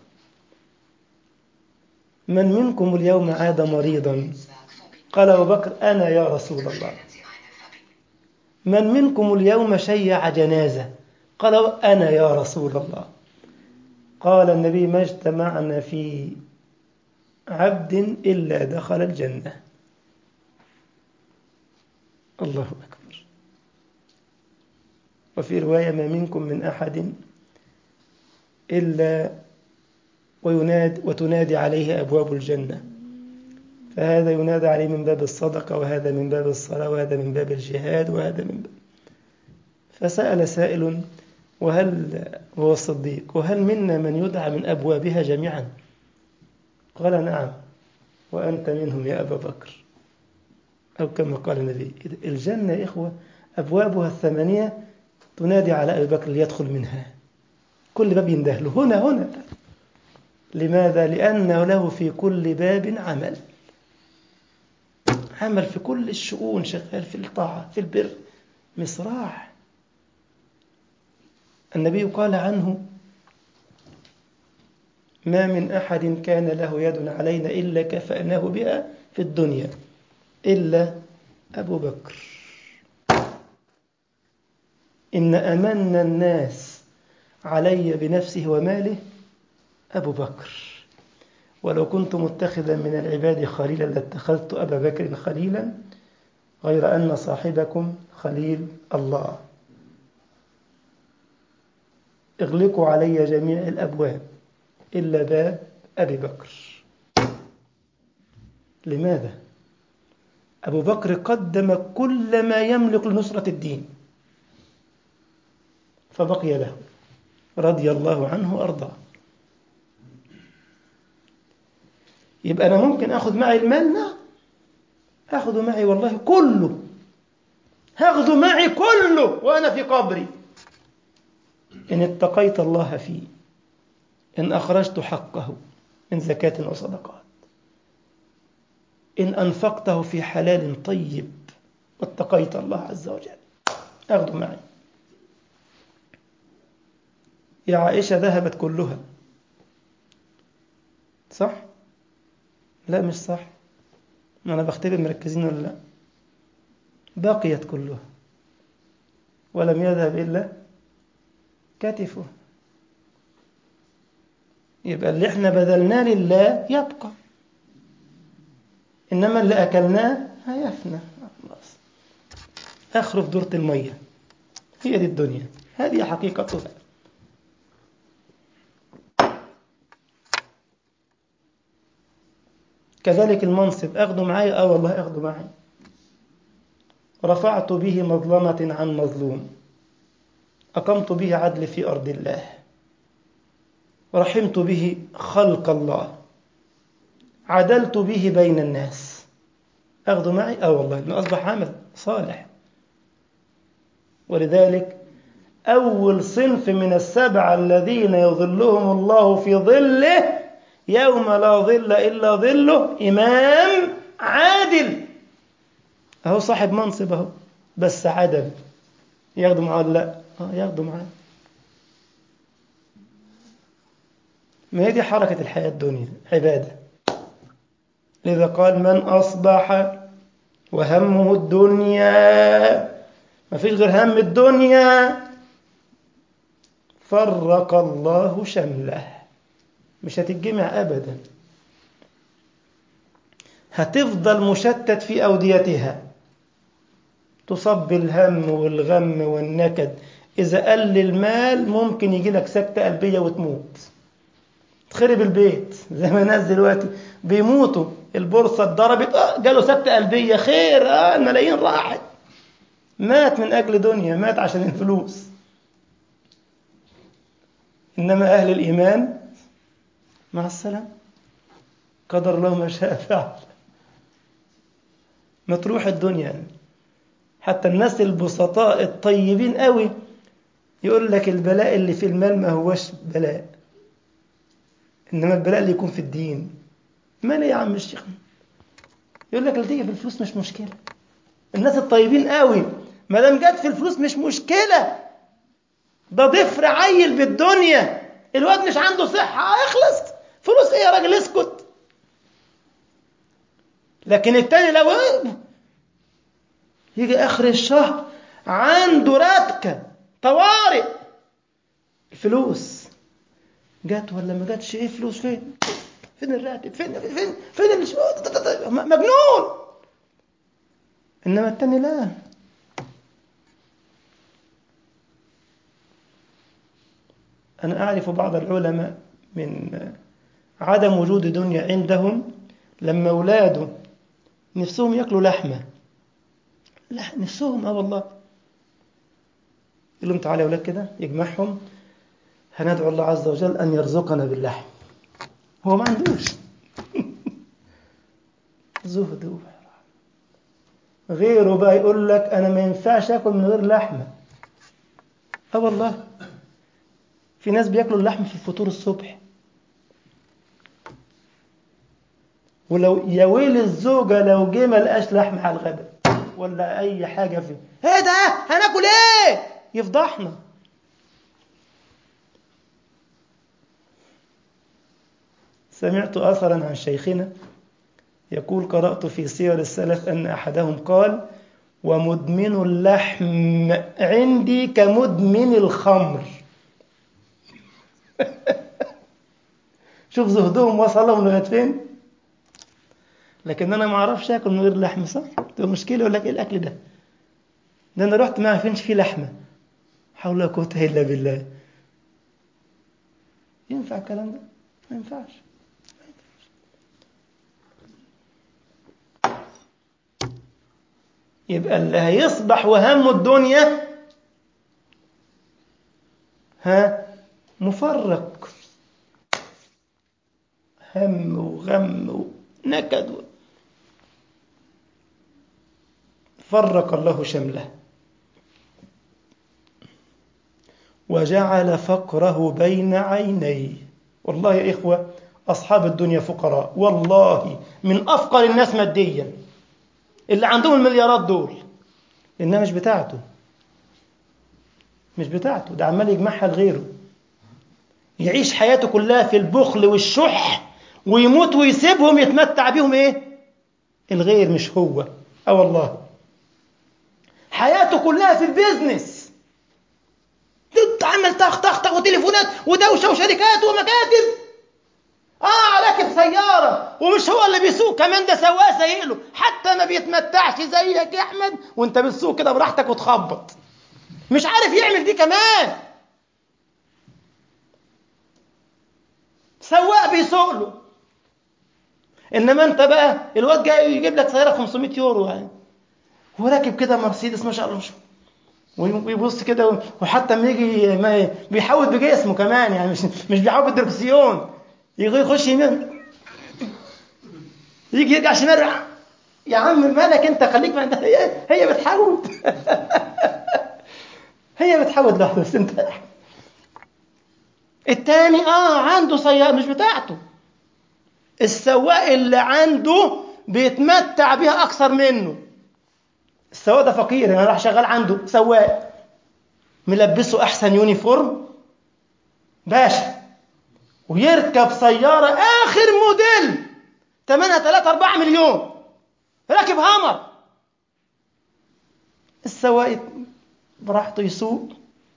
A: من منكم اليوم عاد مريضا؟ قال أبو بكر: أنا يا رسول الله. من منكم اليوم شيع جنازة؟ قال: أنا يا رسول الله. قال النبي ما اجتمعنا في عبد إلا دخل الجنة. الله أكبر. وفي رواية ما منكم من أحد إلا وينادي وتنادي عليه أبواب الجنة، فهذا ينادى عليه من باب الصدقة، وهذا من باب الصلاة، وهذا من باب الجهاد، وهذا من باب. فسأل سائل وهل هو الصديق وهل منا من يدعى من أبوابها جميعا؟ قال نعم وأنت منهم يا أبا بكر، أو كما قال النبي. الجنة يا إخوة أبوابها الثمانية تنادي على أبي بكر ليدخل منها، كل باب يندهله هنا هنا. لماذا؟ لأنه له في كل باب عمل، عمل في كل الشؤون، شغال في الطاعة في البر مصراع. النبي قال عنه ما من أحد كان له يد علينا إلا كفأناه بها في الدنيا إلا أبو بكر. إن أمن الناس علي بنفسه وماله أبو بكر، ولو كنت متخذا من العباد خليلا لاتخذت أبا بكر خليلا، غير أن صاحبكم خليل الله. اغلقوا علي جميع الأبواب إلا باب أبي بكر. لماذا؟ أبو بكر قدم كل ما يملك لنصرة الدين فبقي له رضي الله عنه وأرضاه. يبقى أنا ممكن أخذ معي المال؟ نعم أخذ معي والله كله، هأخذ معي كله وأنا في قبري إن اتقيت الله فيه، إن أخرجت حقه من زكاة وصدقات، إن أنفقته في حلال طيب واتقيت الله عز وجل، أخذ معي. يا عائشة ذهبت كلها، صح؟ لا مش صح، ما أنا بختبر مركزين ولا لا. بقيت كلها ولم يذهب إلا كتفه. يبقى اللي احنا بذلناه لله يبقى، إنما اللي أكلناه هيفنى خلاص، آخره في دورة المية. هي دي الدنيا، هذه حقيقتها. كذلك المنصب أخذه معي، آه والله أخذه معي. رفعت به مظلمة عن مظلوم، أقمت به عدل في أرض الله، رحمت به خلق الله، عدلت به بين الناس، أخذ معي، آه والله إنه أصبح عمل صالح. ولذلك أول صنف من السبعة الذين يظلهم الله في ظله يوم لا ظل إلا ظله إمام عادل. أهو صاحب منصب أهو بس عدل، ياخدوا معاه ولا لا؟ آه ياخدوا معاه. ما هي دي حركة الحياة الدنيا، عبادة. لذا قال من أصبح وهمه الدنيا، ما فيش غير هم الدنيا، فرق الله شمله، مش هتتجمع أبدا، هتفضل مشتت في أوديتها، تصب الهم والغم والنكد. إذا قل المال ممكن يجي لك سكتة قلبية وتموت، تخرب البيت زي ما ناس دلوقتي بيموتوا، البورصة اتضربت آه جاله سكتة قلبية، خير آه الملايين راحت، مات من أجل دنيا، مات عشان الفلوس. إنما أهل الإيمان مع السلام، قدر الله ما شاء فعل، ما تروح الدنيا يعني. حتى الناس البسطاء الطيبين قوي يقول لك البلاء اللي في المال ما هوش بلاء، إنما البلاء اللي يكون في الدين. ما ليه يا عم الشيخ؟ يقول لك اللي تيجي في الفلوس مش مشكلة. الناس الطيبين قوي ما دام جت في الفلوس مش مشكلة، ده ضفر عيل بالدنيا، الواد مش عنده صحة اخلص، فلوس ايه يا راجل اسكت. لكن التاني لو يجي اخر الشهر عنده راتكة طوارئ، الفلوس جات ولا ما جاتش؟ ايه فلوس؟ فين فين الراتب؟ فين فين فين اللي مجنون. انما التاني لا. انا اعرف بعض العلماء من عدم وجود دنيا عندهم، لما اولاده نفسهم ياكلوا لحمه، لا نفسهم اه والله، يقول لهم تعالوا يا اولاد كده، يجمعهم، هندعو الله عز وجل ان يرزقنا باللحم. هو ما عندوش زهد. غيره بقى يقول لك انا ما ينفعش اكل من غير لحمه. اه والله، في ناس بياكلوا اللحم في الفطور الصبح. ولو يا ويل الزوجه لو جه ما لقاش لحم على الغداء ولا اي حاجه فيه، ايه ده هناكل ايه؟ يفضحنا. سمعت اثرا عن شيخنا يقول قرأت في سير السلف ان احدهم قال ومدمن اللحم عندي كمدمن الخمر. شوف زهدهم وصلهم لغايه فين. لكن انا ما اعرفش اكل من غير لحم، صح؟ ده مشكله. يقول لك ايه الاكل ده؟ ده انا رحت ما فينش فيه لحمه. حول ولا قوه الا بالله. ينفع الكلام ده؟ ما ينفعش. يبقى اللي هيصبح وهم الدنيا ها مفرق، هم وغم ونكد. فرق الله شمله وجعل فقره بين عينيه. والله يا إخوة، أصحاب الدنيا فقراء والله، من أفقر الناس ماديا اللي عندهم المليارات دول، إنها مش بتاعته. مش بتاعته، ده عمال يجمعها لغيره، يعيش حياته كلها في البخل والشح، ويموت ويسيبهم يتمتع بيهم إيه؟ الغير مش هو. أه والله، حياته كلها في البيزنس، تعمل طخ طخ طخ وتليفونات ودوشة وشركات ومكاتب. آه راكب سيارة ومش هو اللي بيسوق كمان، ده سواق سايق له، حتى ما بيتمتعش زيك يا أحمد وأنت بتسوق كده براحتك وتخبط. مش عارف يعمل دي كمان، سواق بيسوق له. إنما أنت بقى الواد جاي يجيب لك سيارة خمسمائة يورو يعني، وراكب كده مرسيدس ما شاء الله، ويبص كده، وحتى لما يجي ما بيحاول بجسمه كمان يعني، مش مش بيحاول بالدركسيون، يجي يخش يمين يجي يرجع شمال. يا عم مالك انت؟ خليك ما هي هي بتحاول هي بتحاول لوحده بس انت. التاني اه عنده سيارة مش بتاعته، السواق اللي عنده بيتمتع بيها اكثر منه. السواق ده فقير يعني، راح شغال عنده سواق ملبسه احسن يونيفورم باشا، ويركب سيارة اخر موديل ثمنها ثلاثة أربعة مليون، راكب هامر. السواق براحته يسوق،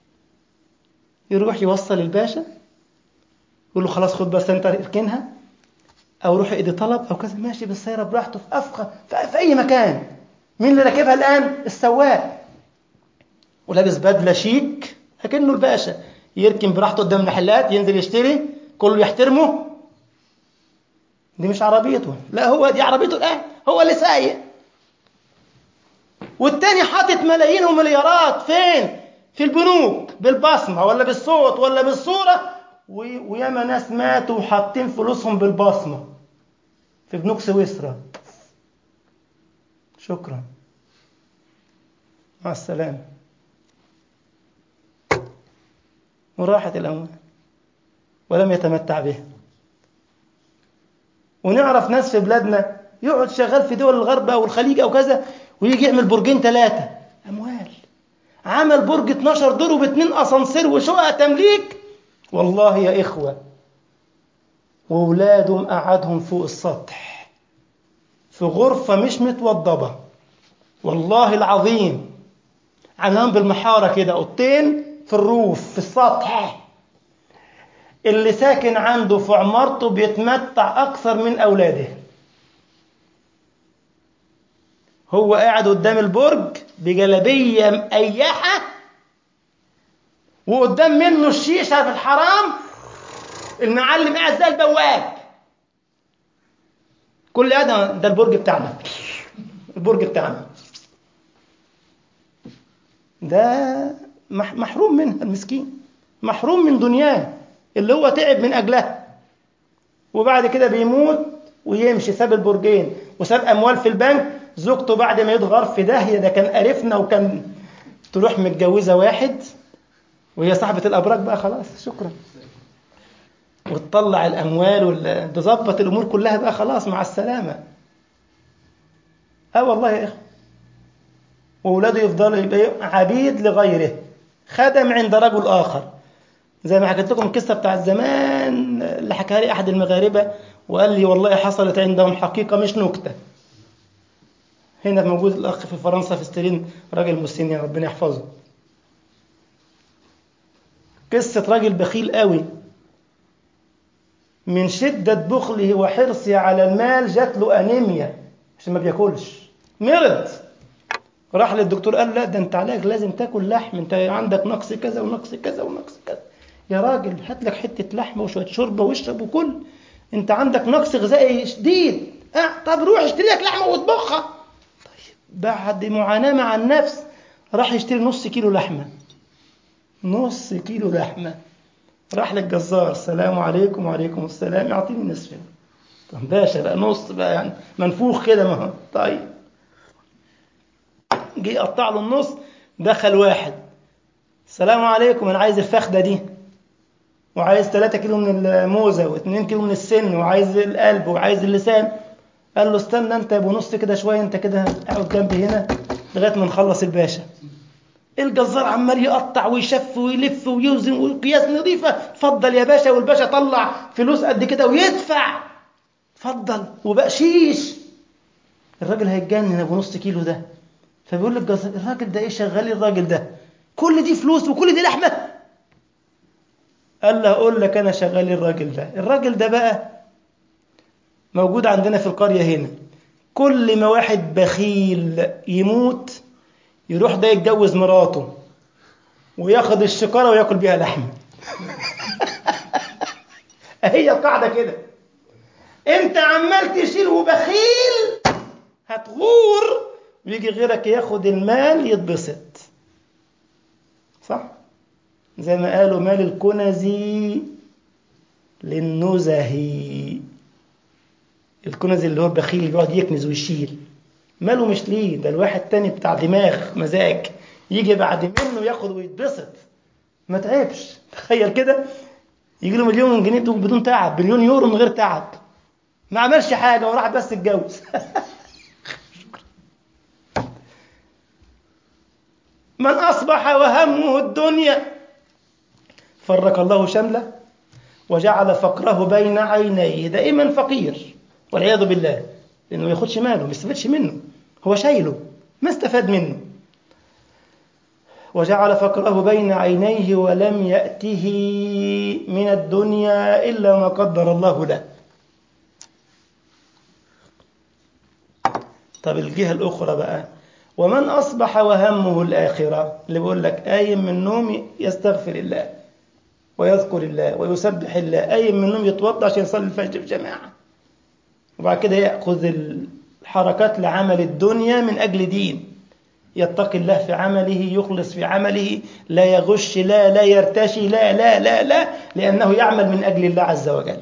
A: يروح يوصل الباشا، يقول له خلاص خد بس انت اركنها، او روح ايدي طلب او كذا، ماشي بالسياره براحته في افخر في, في اي مكان. مين اللي راكبها الان؟ السواق، ولابس بدله شيك لكنه الباشا، يركن براحته قدام المحلات، ينزل يشتري، كله يحترمه. دي مش عربيته، لا هو دي عربيته الان، هو اللي سايق. والتاني حاطط ملايين ومليارات فين؟ في البنوك، بالبصمه ولا بالصوت ولا بالصوره. وياما ناس ماتوا وحاطين فلوسهم بالبصمه في بنوك سويسرا. شكرا مع السلامه، وراحت الاموال ولم يتمتع بها. ونعرف ناس في بلادنا يقعد شغال في دول الغرب او الخليج او كذا، ويجي يعمل برجين ثلاثه اموال. عمل برج اتناشر دور وباتنين اسانسير وشقه تمليك، والله يا اخوه، واولاده مقعدهم فوق السطح في غرفه مش متوضبه، والله العظيم، عاملين بالمحاره كده، اوضتين في الروف في السطح. اللي ساكن عنده في عمارته بيتمتع أكثر من أولاده. هو قاعد قدام البرج بجلبية مقيحة، وقدام منه الشيشة في الحرام، المعلم قاعد زي البواب. كل هذا ده البرج بتاعنا، البرج بتاعنا ده محروم منها المسكين، محروم من دنياه اللي هو تعب من أجلها، وبعد كده بيموت ويمشي، ساب البرجين وساب أموال في البنك. زوجته بعد ما يتغر في داهية، ده كان قرفنا وكان تروح متجوزة واحد وهي صاحبة الأبراج بقى، خلاص شكرا، وتطلع الأموال وتظبط الأمور كلها بقى، خلاص مع السلامة. اه والله يا إخوة، وأولاده يفضلوا يبقى عبيد لغيره، خدم عند رجل آخر. زي ما حكيت لكم القصة بتاع الزمان اللي حكاها لي أحد المغاربة، وقال لي والله حصلت عندهم حقيقة مش نكتة. هنا موجود الأخ في فرنسا في ستيرين، راجل مسن يا ربنا يحفظه. قصة راجل بخيل قوي، من شدة بخله وحرصه على المال جات له أنيميا عشان ما بياكلش، مرض. راح للدكتور قال لا ده انت عليك لازم تاكل لحم، انت عندك نقص كذا ونقص كذا ونقص كذا. يا راجل هات لك حتة لحمة وشوية شوربة واشرب وكل، انت عندك نقص غذائي شديد. اه طب روح اشتري لك لحمة واطبخها. طيب بعد معاناة مع النفس راح يشتري نص كيلو لحمة، نص كيلو لحمة. راح للجزار، السلام عليكم. وعليكم السلام. يعطيني نصفه. طب باشا بقى نص بقى يعني منفوخ كده، ما هو طيب. جه يقطع له النص، دخل واحد، السلام عليكم انا عايز الفخده دي، وعايز ثلاثة كيلو من الموزه واثنين كيلو من السن، وعايز القلب وعايز اللسان. قال له استنى انت يا ابو نص كده شويه، انت كده اقعد جنبي هنا لغايه ما نخلص الباشا. الجزار عمال يقطع ويشف ويلف ويوزن وقياس نظيفه. اتفضل يا باشا، والباشا طلع فلوس قد كده ويدفع، اتفضل وبقشيش. الراجل هيتجنن ابو نص كيلو ده، فبيقول للجزار الراجل ده ايه شغال الراجل ده، كل دي فلوس وكل دي لحمه؟ قال له اقول لك انا شغال الراجل ده. الراجل ده بقى موجود عندنا في القريه هنا، كل ما واحد بخيل يموت يروح ده يتجوز مراته وياخد الشكاره وياكل بيها لحم. هي القاعده كده، انت عمال تشيل وبخيل هتغور، ويجي غيرك ياخد المال يتبسط. صح؟ زي ما قالوا مال الكنز للنزهي. الكنز اللي هو البخيل اللي بيقعد يكنز ويشيل، ماله مش ليه، ده الواحد تاني بتاع دماغ مزاج، يجي بعد منه ياخد ويتبسط، ما تعبش. تخيل كده يجي له مليون جنيه بدون تعب، مليون يورو من غير تعب، ما عملش حاجة وراح بس اتجوز. من أصبح وهمه الدنيا فرق الله شمله وجعل فقره بين عينيه. دائما فقير والعياذ بالله، لأنه ما ياخدش ماله، ما يستفادش منه، هو شايله ما استفاد منه. وجعل فقره بين عينيه ولم يأته من الدنيا إلا ما قدر الله له. طب الجهة الأخرى بقى، ومن أصبح وهمه الآخرة، اللي بيقول لك قايم من النوم يستغفر الله ويذكر الله ويسبح الله، قايم من النوم يتوضأ عشان يصلي الفجر بجماعة، وبعد كده يأخذ الحركات لعمل الدنيا من أجل دين، يتقي الله في عمله، يخلص في عمله، لا يغش، لا لا يرتشي، لا لا لا لا لأنه يعمل من أجل الله عز وجل.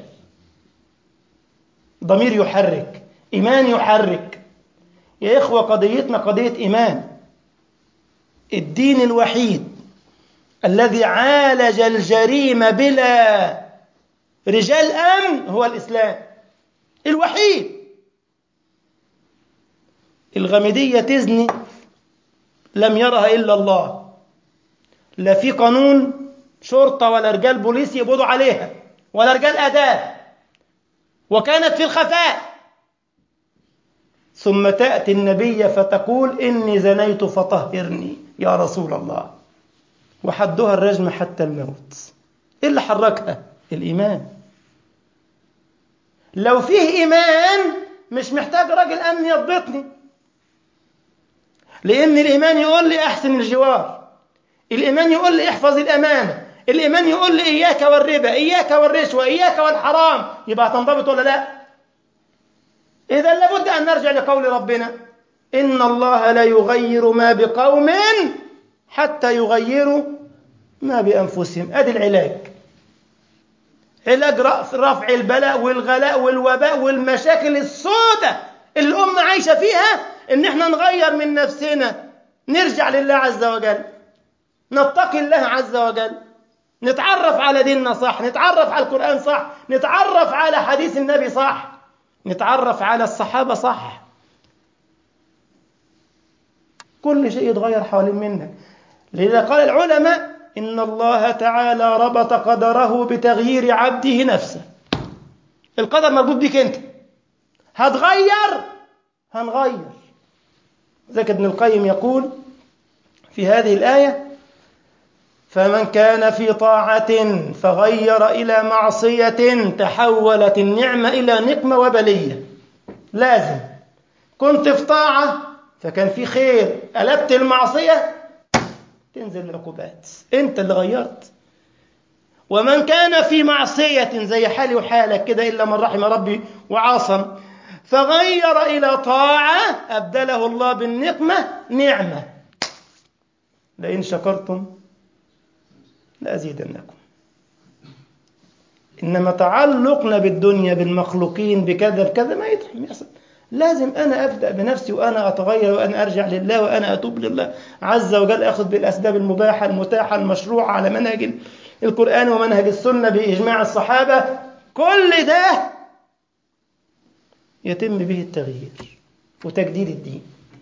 A: ضمير يحرك، إيمان يحرك. يا إخوة قضيتنا قضية إيمان. الدين الوحيد الذي عالج الجريمة بلا رجال أمن هو الإسلام الوحيد. الغامدية تزني لم يرها إلا الله، لا في قانون شرطة ولا رجال بوليس يقبضوا عليها ولا رجال أداة، وكانت في الخفاء. ثم تأتي النبي فتقول إني زنيت فطهرني يا رسول الله، وحدها الرجم حتى الموت. إيه اللي حركها؟ الإيمان. لو فيه إيمان مش محتاج راجل أمن يضبطني، لأن الإيمان يقول لي أحسن الجوار، الإيمان يقول لي احفظ الأمانة، الإيمان يقول لي إياك والربا، إياك والرشوة، إياك والحرام. يبقى تنضبط ولا لا؟ إذا لابد أن نرجع لقول ربنا: إن الله لا يغير ما بقوم حتى يغيروا ما بأنفسهم. أدي العلاج، علاج رفع البلاء والغلاء والوباء والمشاكل السوداء اللي الأمة عايشة فيها، إن احنا نغير من نفسنا، نرجع لله عز وجل، نتقي الله عز وجل، نتعرف على ديننا صح، نتعرف على القرآن صح، نتعرف على حديث النبي صح، نتعرف على الصحابة صح. كل شيء يتغير حوالين منك. لذا قال العلماء: إن الله تعالى ربط قدره بتغيير عبده نفسه. القدر مربوط بك أنت، هتغير هنغير. ذلك ابن القيم يقول في هذه الآية: فمن كان في طاعة فغير إلى معصية تحولت النعمة إلى نقمة وبلية. لازم كنت في طاعة فكان في خير، قلبت المعصية تنزل العقوبات، انت اللي غيرت. ومن كان في معصية زي حالي وحالك كده إلا من رحم ربي وعاصم، فغير إلى طاعة أبدله الله بالنقمة نعمة، لئن شكرتم لأزيدنكم. إنما تعلقنا بالدنيا بالمخلوقين بكذا بكذا ما يحصل. لازم أنا أبدأ بنفسي وأنا أتغير وأنا أرجع لله وأنا أتوب لله عز وجل، أخذ بالأسباب المباحة المتاحة المشروعة على منهج القرآن ومنهج السنة بإجماع الصحابة. كل ده يتم به التغيير وتجديد الدين.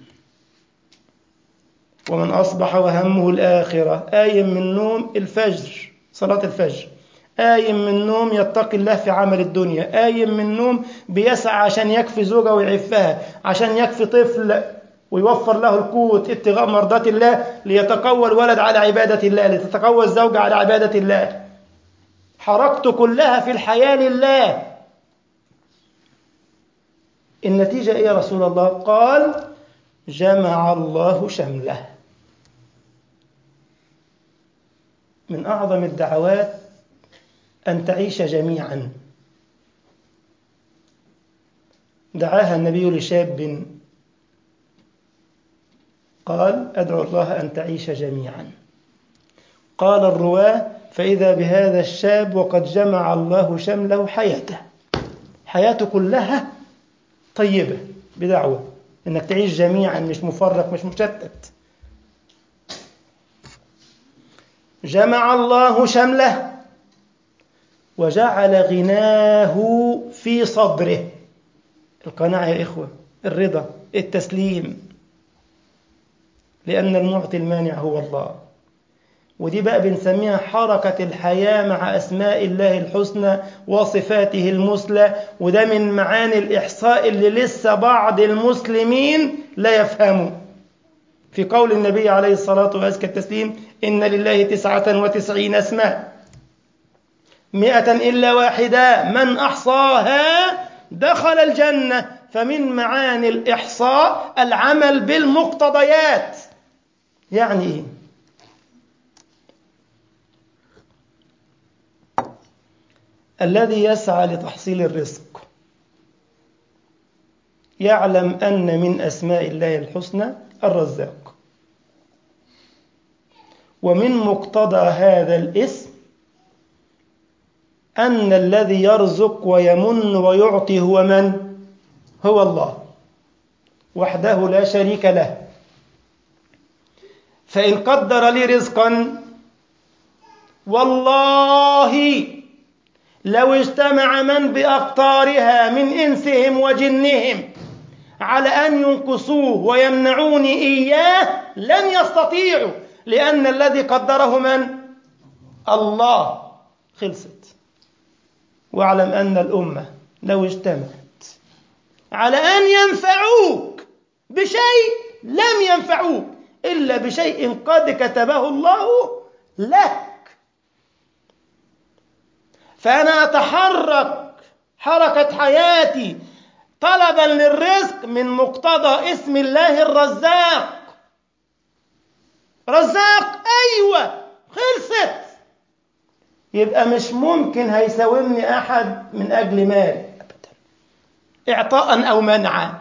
A: ومن أصبح وهمه الآخرة، آيم من نوم الفجر، صلاة الفجر، آيم من نوم يتقي الله في عمل الدنيا، آيم من نوم بيسعى عشان يكفي زوجة ويعفها، عشان يكفي طفل ويوفر له القوت ابتغاء مرضات الله، ليتقوى الولد على عبادة الله، لتتقوى الزوجة على عبادة الله. حركت كلها في الحياة لله. النتيجة إيه يا رسول الله؟ قال: جمع الله شمله. من أعظم الدعوات أن تعيش جميعا. دعاها النبي لشاب قال: أدعو الله أن تعيش جميعا. قال الرواه: فإذا بهذا الشاب وقد جمع الله شمله حياته، حياته كلها طيبة بدعوة إنك تعيش جميعا، مش مفرق مش مشتت. جمع الله شمله وجعل غناه في صدره. القناعة يا إخوة، الرضا، التسليم، لأن المعطي المانع هو الله. ودي بقى بنسميها حركة الحياة مع أسماء الله الحسنى وصفاته المثلى. وده من معاني الإحصاء اللي لسه بعض المسلمين لا يفهموا. في قول النبي عليه الصلاة وأزكى التسليم: إن لله تسعة وتسعين اسما مئة إلا واحدة من أحصاها دخل الجنة. فمن معاني الإحصاء العمل بالمقتضيات. يعني إيه؟ الذي يسعى لتحصيل الرزق يعلم أن من أسماء الله الحسنى الرزاق، ومن مقتضى هذا الاسم أن الذي يرزق ويمن ويعطي هو من؟ هو الله وحده لا شريك له. فإن قدر لي رزقا، والله لو اجتمع من بأقطارها من إنسهم وجنهم على أن ينقصوه ويمنعوني إياه لن يستطيعوا، لأن الذي قدره من؟ الله. خلصت. واعلم أن الأمة لو اجتمعت على أن ينفعوك بشيء لم ينفعوك إلا بشيء قد كتبه الله لك. فأنا أتحرك حركة حياتي طلبا للرزق من مقتضى اسم الله الرزاق. رزاق، أيوة، خلصت. يبقى مش ممكن هيساومني أحد من أجل مال أبدا، إعطاء أو منعا،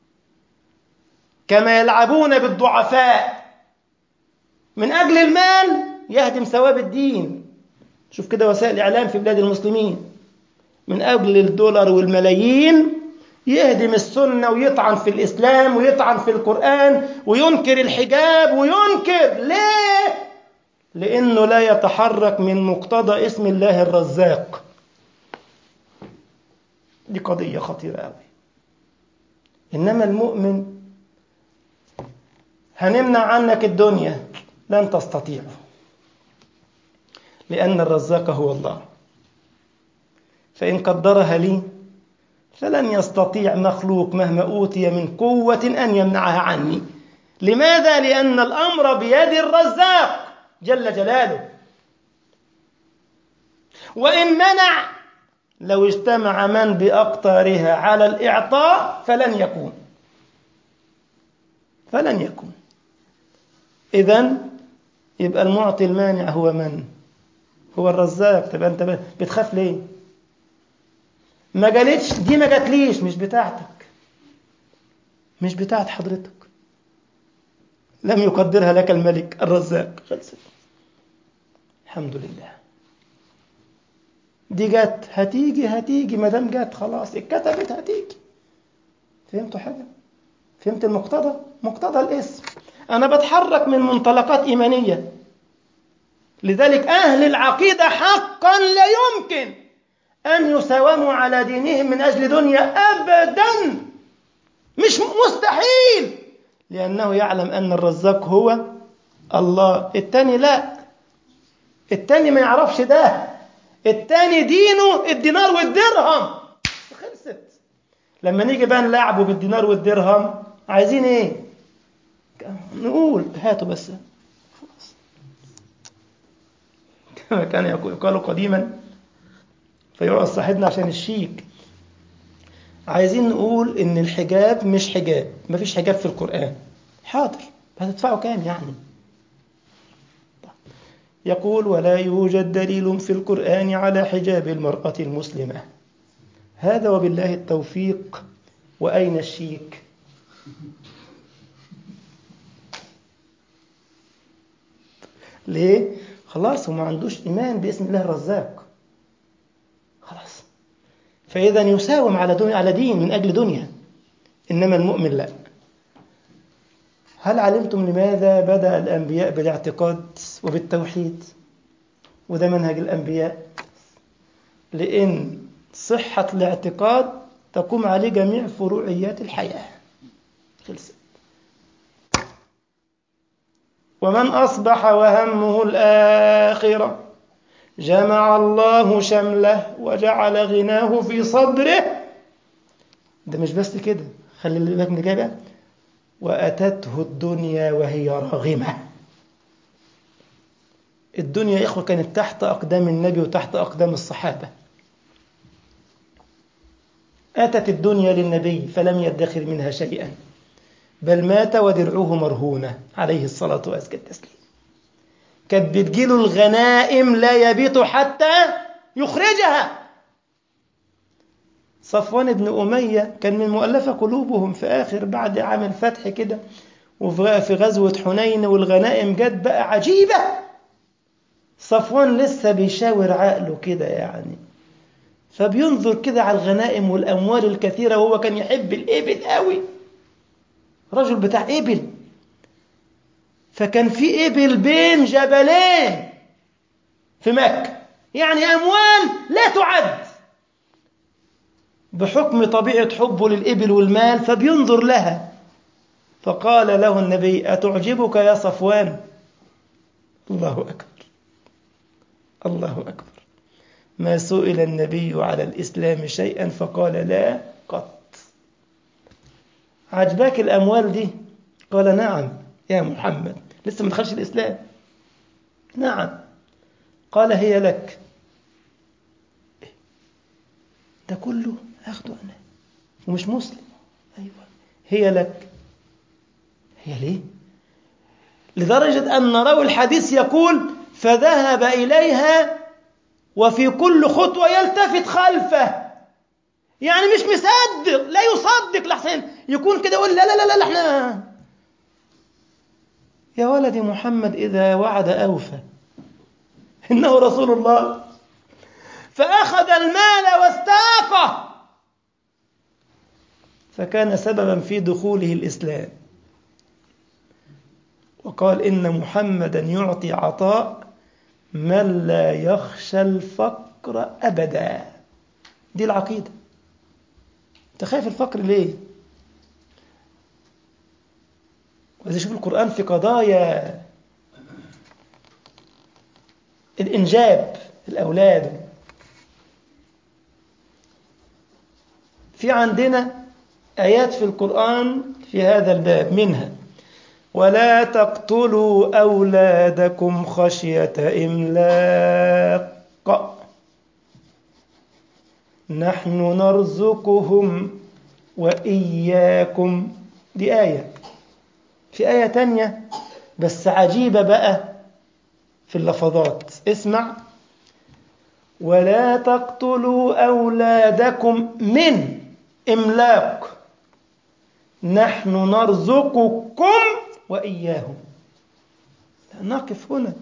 A: كما يلعبون بالضعفاء من أجل المال يهدم ثواب الدين. شوف كده وسائل الإعلام في بلاد المسلمين، من أجل الدولار والملايين يهدم السنة ويطعن في الإسلام ويطعن في القرآن وينكر الحجاب وينكر. ليه؟ لأنه لا يتحرك من مقتضى اسم الله الرزاق. دي قضية خطيرة أوي. إنما المؤمن هنمنع عنك الدنيا، لن تستطيع، لأن الرزاق هو الله، فإن قدرها لي فلن يستطيع مخلوق مهما أوتي من قوة أن يمنعها عني. لماذا؟ لأن الأمر بيد الرزاق جل جلاله. وإن منع، لو اجتمع من بأقطارها على الإعطاء فلن يكون فلن يكون إذن يبقى المعطي المانع هو من؟ هو الرزاق. تبقى أنت بتخاف ليه؟ ما جالتش دي، ما جاتليش، مش بتاعتك، مش بتاعت حضرتك، لم يقدرها لك الملك الرزاق. خلصت، الحمد لله. دي جت، هتيجي هتيجي، ما دام جت خلاص اتكتبت هتيجي. فهمتوا حاجة؟ فهمت المقتضى؟ مقتضى الاسم. أنا بتحرك من منطلقات إيمانية. لذلك أهل العقيدة حقا لا يمكن أن يساوموا على دينهم من أجل دنيا أبدا، مش مستحيل، لأنه يعلم أن الرزاق هو الله. التاني لا، التاني ما يعرفش ده، التاني دينه الدينار والدرهم. خلصت. لما نيجي بقى نلعبه بالدينار والدرهم، عايزين ايه؟ نقول هاتوا بس خلاص. كما كان يقولوا قديما، فيقعد صاحبنا عشان الشيك، عايزين نقول ان الحجاب مش حجاب، مفيش حجاب في القرآن. حاضر، هتدفعوا كام يعني؟ يقول: ولا يوجد دليل في القرآن على حجاب المرأة المسلمة. هذا وبالله التوفيق. وأين الشيك؟ ليه؟ خلاص هو ما عندوش إيمان باسم الله الرزاق، خلاص. فإذا يساوم على دنيا على دين من أجل دنيا، إنما المؤمن لا. هل علمتم لماذا بدأ الأنبياء بالاعتقاد وبالتوحيد؟ وده منهج الأنبياء، لأن صحة الاعتقاد تقوم عليه جميع فروعيات الحياة. خلصت. ومن أصبح وهمه الآخرة جمع الله شمله وجعل غناه في صدره. ده مش بس كده، خلي بالك من جاي بقى: وأتته الدنيا وهي راغمة. الدنيا يا إخوة كانت تحت أقدام النبي وتحت أقدام الصحابة. أتت الدنيا للنبي فلم يدخر منها شيئا، بل مات ودرعه مرهونة عليه الصلاة والسلام. كانت بتجيله الغنائم لا يبيت حتى يخرجها. صفوان بن أمية كان من مؤلفة قلوبهم في آخر بعد عام الفتح كده، وفي غزوة حنين والغنائم جت بقى عجيبة. صفوان لسه بيشاور عقله كده يعني، فبينظر كده على الغنائم والأموال الكثيرة، وهو كان يحب الإبل قوي، رجل بتاع إبل. فكان في إبل بين جبلين في مكة، يعني أموال لا تعد. بحكم طبيعة حبه للإبل والمال فبينظر لها، فقال له النبي: أتعجبك يا صفوان؟ الله أكبر، الله أكبر. ما سئل النبي على الإسلام شيئا فقال لا قط. عجبك الأموال دي؟ قال نعم يا محمد، لسه ما دخلش الإسلام. نعم. قال هي لك، ده كله أخده أنا ومش مسلم. أيوة، هي لك. هي ليه؟ لدرجة أن راوي الحديث يقول فذهب إليها وفي كل خطوة يلتفت خلفه، يعني مش مصدق، لا يصدق لحسن يكون كده يقول لا لا لا لا احنا يا ولدي محمد إذا وعد أوفى، إنه رسول الله. فأخذ المال واستاقه، فكان سببا في دخوله الإسلام. وقال إن محمدا يعطي عطاء من لا يخشى الفقر أبدا. دي العقيدة. أنت خايف الفقر ليه؟ وإذا شوف القرآن في قضايا الإنجاب الأولاد، في عندنا آيات في القرآن في هذا الباب، منها ولا تقتلوا أولادكم خشية إملاق نحن نرزقهم وإياكم. دي آية. في آية تانية بس عجيبة بقى في اللفظات، اسمع: ولا تقتلوا أولادكم من إملاق نحن نرزقكم وإياهم. نقف هنا.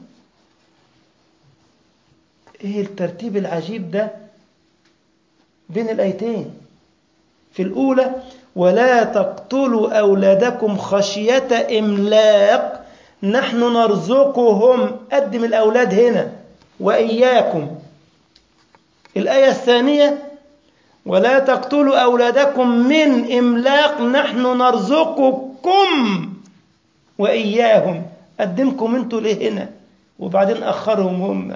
A: إيه الترتيب العجيب ده بين الآيتين؟ في الأولى ولا تقتلوا أولادكم خشية إملاق نحن نرزقهم، قدم الأولاد هنا، وإياكم. الآية الثانية ولا تقتلوا أولادكم من إملاق نحن نرزقكم وإياهم، قدمكم أنتوا ليه هنا وبعدين أخرهم هم.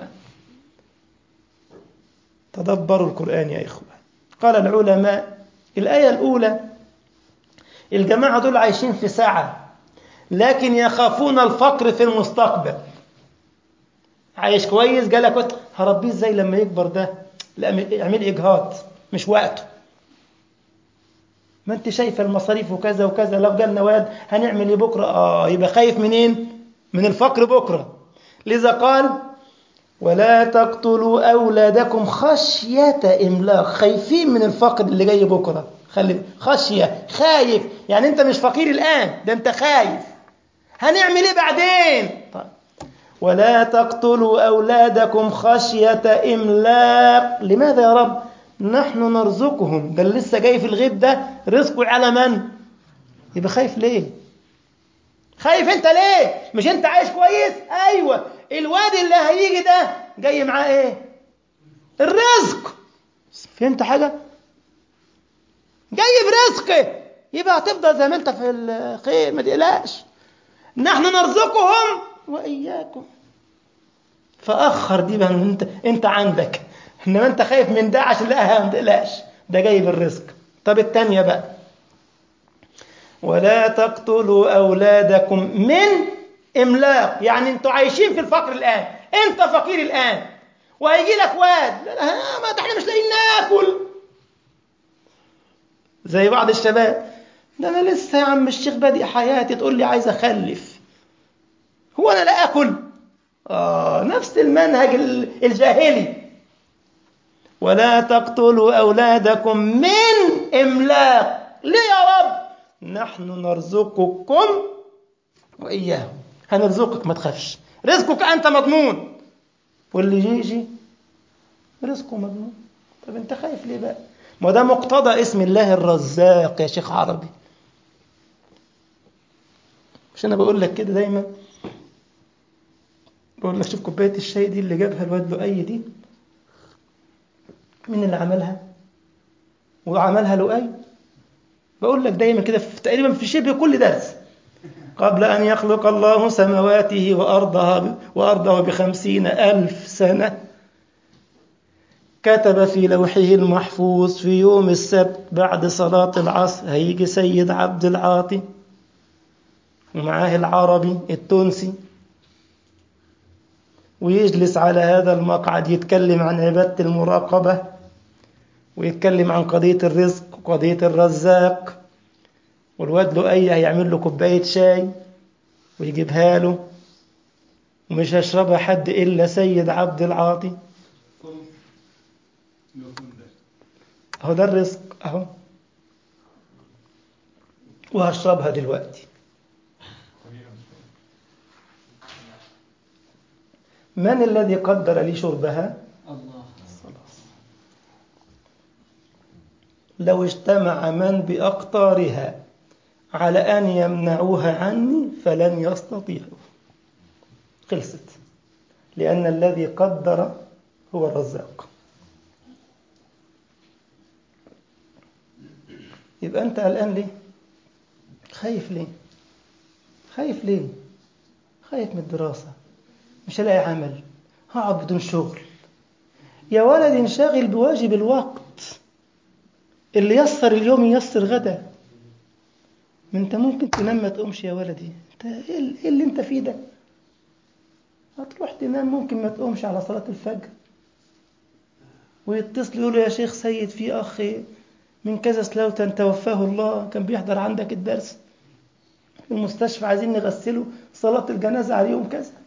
A: تدبروا القرآن يا إخوة. قال العلماء الآية الأولى الجماعة دول عايشين في سعة لكن يخافون الفقر في المستقبل. عايش كويس، جالك هربيه ازاي لما يكبر ده؟ لا اعمل إجهاض، مش وقته. ما انت شايفه المصاريف وكذا وكذا، لو جالنا واد هنعمل ايه بكره؟ اه يبقى خايف منين؟ من الفقر بكره. لذا قال ولا تقتلوا أولادكم خشية إملاق، خايفين من الفقر اللي جاي بكرة. خلي خشية، خايف، يعني أنت مش فقير الآن، ده أنت خايف هنعمل إيه بعدين. طيب. ولا تقتلوا أولادكم خشية إملاق. لماذا يا رب؟ نحن نرزقهم، ده اللي لسه جاي في الغيب ده رزقه على من؟ يبقى خايف ليه؟ خايف أنت ليه؟ مش أنت عايش كويس؟ أيوة، الواد اللي هيجي ده جاي معاه ايه؟ الرزق. فهمت حاجة؟ جاي برزقه، يبقى هتفضل زي ما انت في الخير، ما تقلقش. نحن نرزقهم وإياكم. فأخر دي بقى، انت انت عندك، انما انت خايف من ده عشان لا ما تقلقش، ده جاي بالرزق. طب الثانية بقى ولا تقتلوا أولادكم من إملاق، يعني أنتوا عايشين في الفقر الآن، أنت فقير الآن وهيجي لك واد ما احنا مش لاقيين ناكل. زي بعض الشباب، ده أنا لسه يا عم الشيخ بادئ حياتي تقول لي عايز أخلف، هو أنا لا أكل؟ آه نفس المنهج الجاهلي. ولا تقتلوا أولادكم من إملاق. ليه يا رب؟ نحن نرزقكم وإياهم، هنرزقك ما تخافش، رزقك أنت مضمون، واللي يجي يجي رزقه مضمون. طب أنت خايف ليه بقى؟ ما ده مقتضى اسم الله الرزاق يا شيخ عربي. مش أنا بقول لك كده دايما، بقول لك شوف كوباية الشاي دي اللي جابها الواد لؤي دي، مين اللي عملها؟ وعملها لؤي. بقول لك دايما كده في تقريبا في شبه كل درس، قبل أن يخلق الله سماواته وأرضها وأرضه بخمسين ألف سنة كتب في لوحه المحفوظ في يوم السبت بعد صلاة العصر هيجي سيد عبد العاطي ومعاه العربي التونسي ويجلس على هذا المقعد يتكلم عن عبادة المراقبة ويتكلم عن قضية الرزق وقضية الرزاق، والواد له أي هيعمل له كوباية شاي ويجيبها له، ومش هشربها حد إلا سيد عبد العاطي. أهو ده الرزق أهو، وهشربها دلوقتي. من الذي قدر لي شربها؟ الله. لو اجتمع من بأقطارها على أن يمنعوها عني فلن يستطيعوا. خلصت، لأن الذي قدر هو الرزاق. يبقى أنت الآن ليه؟ خايف ليه؟ خايف ليه؟ خايف من الدراسة، مش هلاقي عمل، هقعد بدون شغل. يا ولد انشغل بواجب الوقت، اللي يسر اليوم ييسر غدا. ما انت ممكن تنام ما تقومش يا ولدي، انت ايه اللي انت فيه ده؟ هتروح تنام ممكن ما تقومش على صلاة الفجر، ويتصلوا يقولوا يا شيخ سيد في أخ من كذا سلوتن توفاه الله، كان بيحضر عندك الدرس في المستشفى، عايزين نغسله صلاة الجنازة على يوم كذا.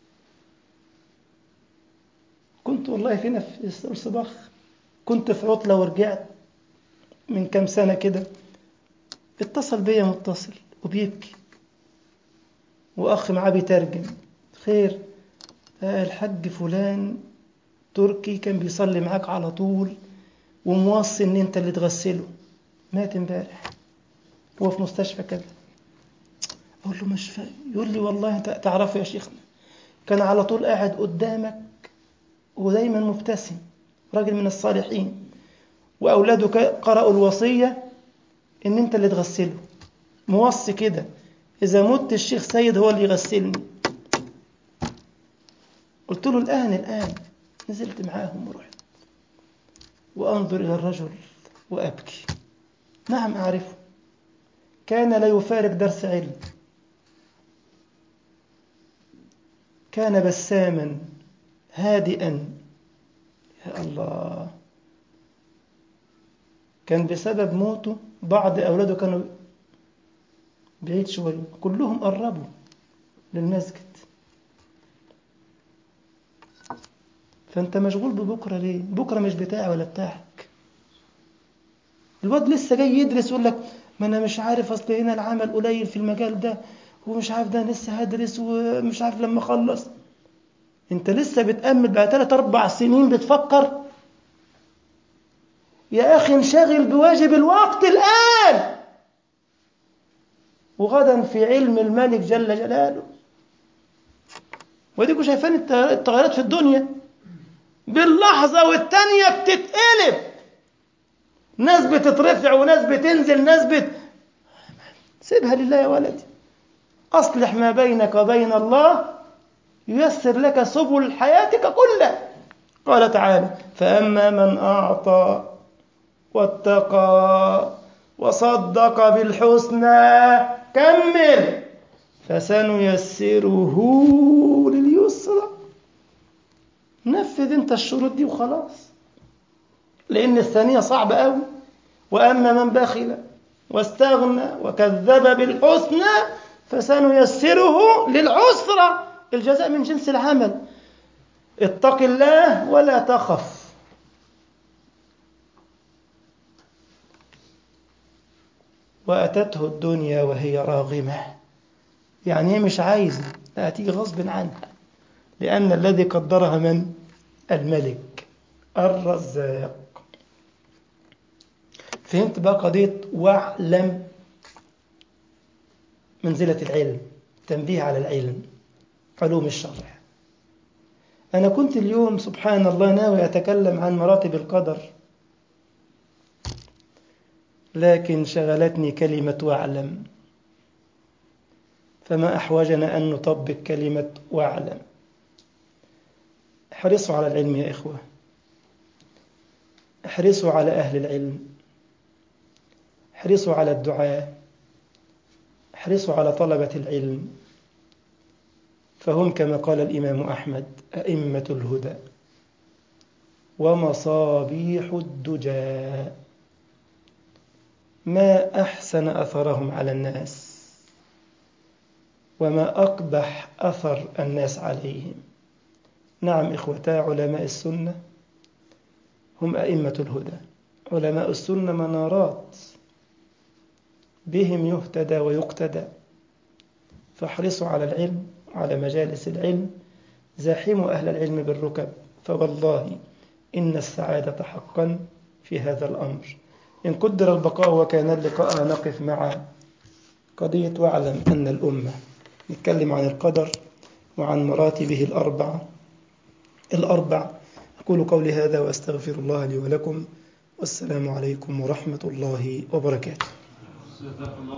A: كنت والله فينا في الصباح، كنت في عطلة ورجعت من كام سنة كده، اتصل بيا متصل وبيبكي، وأخ معاه بيترجم. خير؟ آه الحج فلان تركي كان بيصلي معاك على طول وموصي ان انت اللي تغسله، مات امبارح، هو في مستشفى كذا. اقول له مش فاهم. يقول لي والله انت تعرفه يا شيخنا، كان على طول قاعد قدامك ودايما مبتسم، راجل من الصالحين، واولاده قرأوا الوصية ان انت اللي تغسله، موصي كده اذا مت الشيخ سيد هو اللي يغسلني. قلت له الان الان نزلت معاهم ورحت وانظر الى الرجل وابكي. نعم اعرفه، كان لا يفارق درس علم، كان بساما هادئا. يا الله، كان بسبب موته بعض أولاده كانوا بعيد شوية، كلهم قربوا للمسجد. فأنت مشغول ببكرة ليه؟ بكرة مش بتاعي ولا بتاعك. الواد لسه جاي يدرس يقول لك ما أنا مش عارف، أصل هنا العمل قليل في المجال ده، ومش عارف ده لسه هدرس ومش عارف لما أخلص. أنت لسه بتأمل بقى ثلاث أربع سنين بتفكر. يا أخي انشغل بواجب الوقت الآن، وغدا في علم الملك جل جلاله. وديكوا شايفين التغيرات في الدنيا باللحظة والتانية بتتقلب، ناس بتترفع وناس بتنزل، ناس بت... سيبها لله يا ولدي. أصلح ما بينك وبين الله ييسر لك سبل حياتك كلها. قال تعالى فأما من أعطى واتقى وصدق بالحسنى كمل فسنيسره لليسرى. نفذ انت الشروط دي وخلاص، لأن الثانية صعبة قوي. وأما من بخل واستغنى وكذب بالحسنى فسنيسره للعسرى. الجزاء من جنس العمل. اتق الله ولا تخف. وأتته الدنيا وهي راغمة، يعني هي مش عايزة، لا هتيجي غصب عنها، لأن الذي قدرها من؟ الملك الرزاق. فهمت بقى قضية واعلم منزلة العلم، تنبيه على العلم، علوم الشرع. أنا كنت اليوم سبحان الله ناوي أتكلم عن مراتب القدر، لكن شغلتني كلمة واعلم، فما أحوجنا أن نطبق كلمة واعلم. احرصوا على العلم يا إخوة، احرصوا على أهل العلم، احرصوا على الدعاء، احرصوا على طلبة العلم، فهم كما قال الإمام أحمد أئمة الهدى. ومصابيح الدجى. ما أحسن أثرهم على الناس، وما أقبح أثر الناس عليهم. نعم إخوتا، علماء السنة هم أئمة الهدى. علماء السنة منارات بهم يهتدى ويقتدى. فاحرصوا على العلم وعلى مجالس العلم، زاحموا أهل العلم بالركب، فوالله إن السعادة حقا في هذا الأمر. إن قدر البقاء وكان اللقاء نقف مع قضية واعلم أن الأمة، نتكلم عن القدر وعن مراتبه الأربع الأربع أقول قولي هذا وأستغفر الله لي ولكم، والسلام عليكم ورحمة الله وبركاته.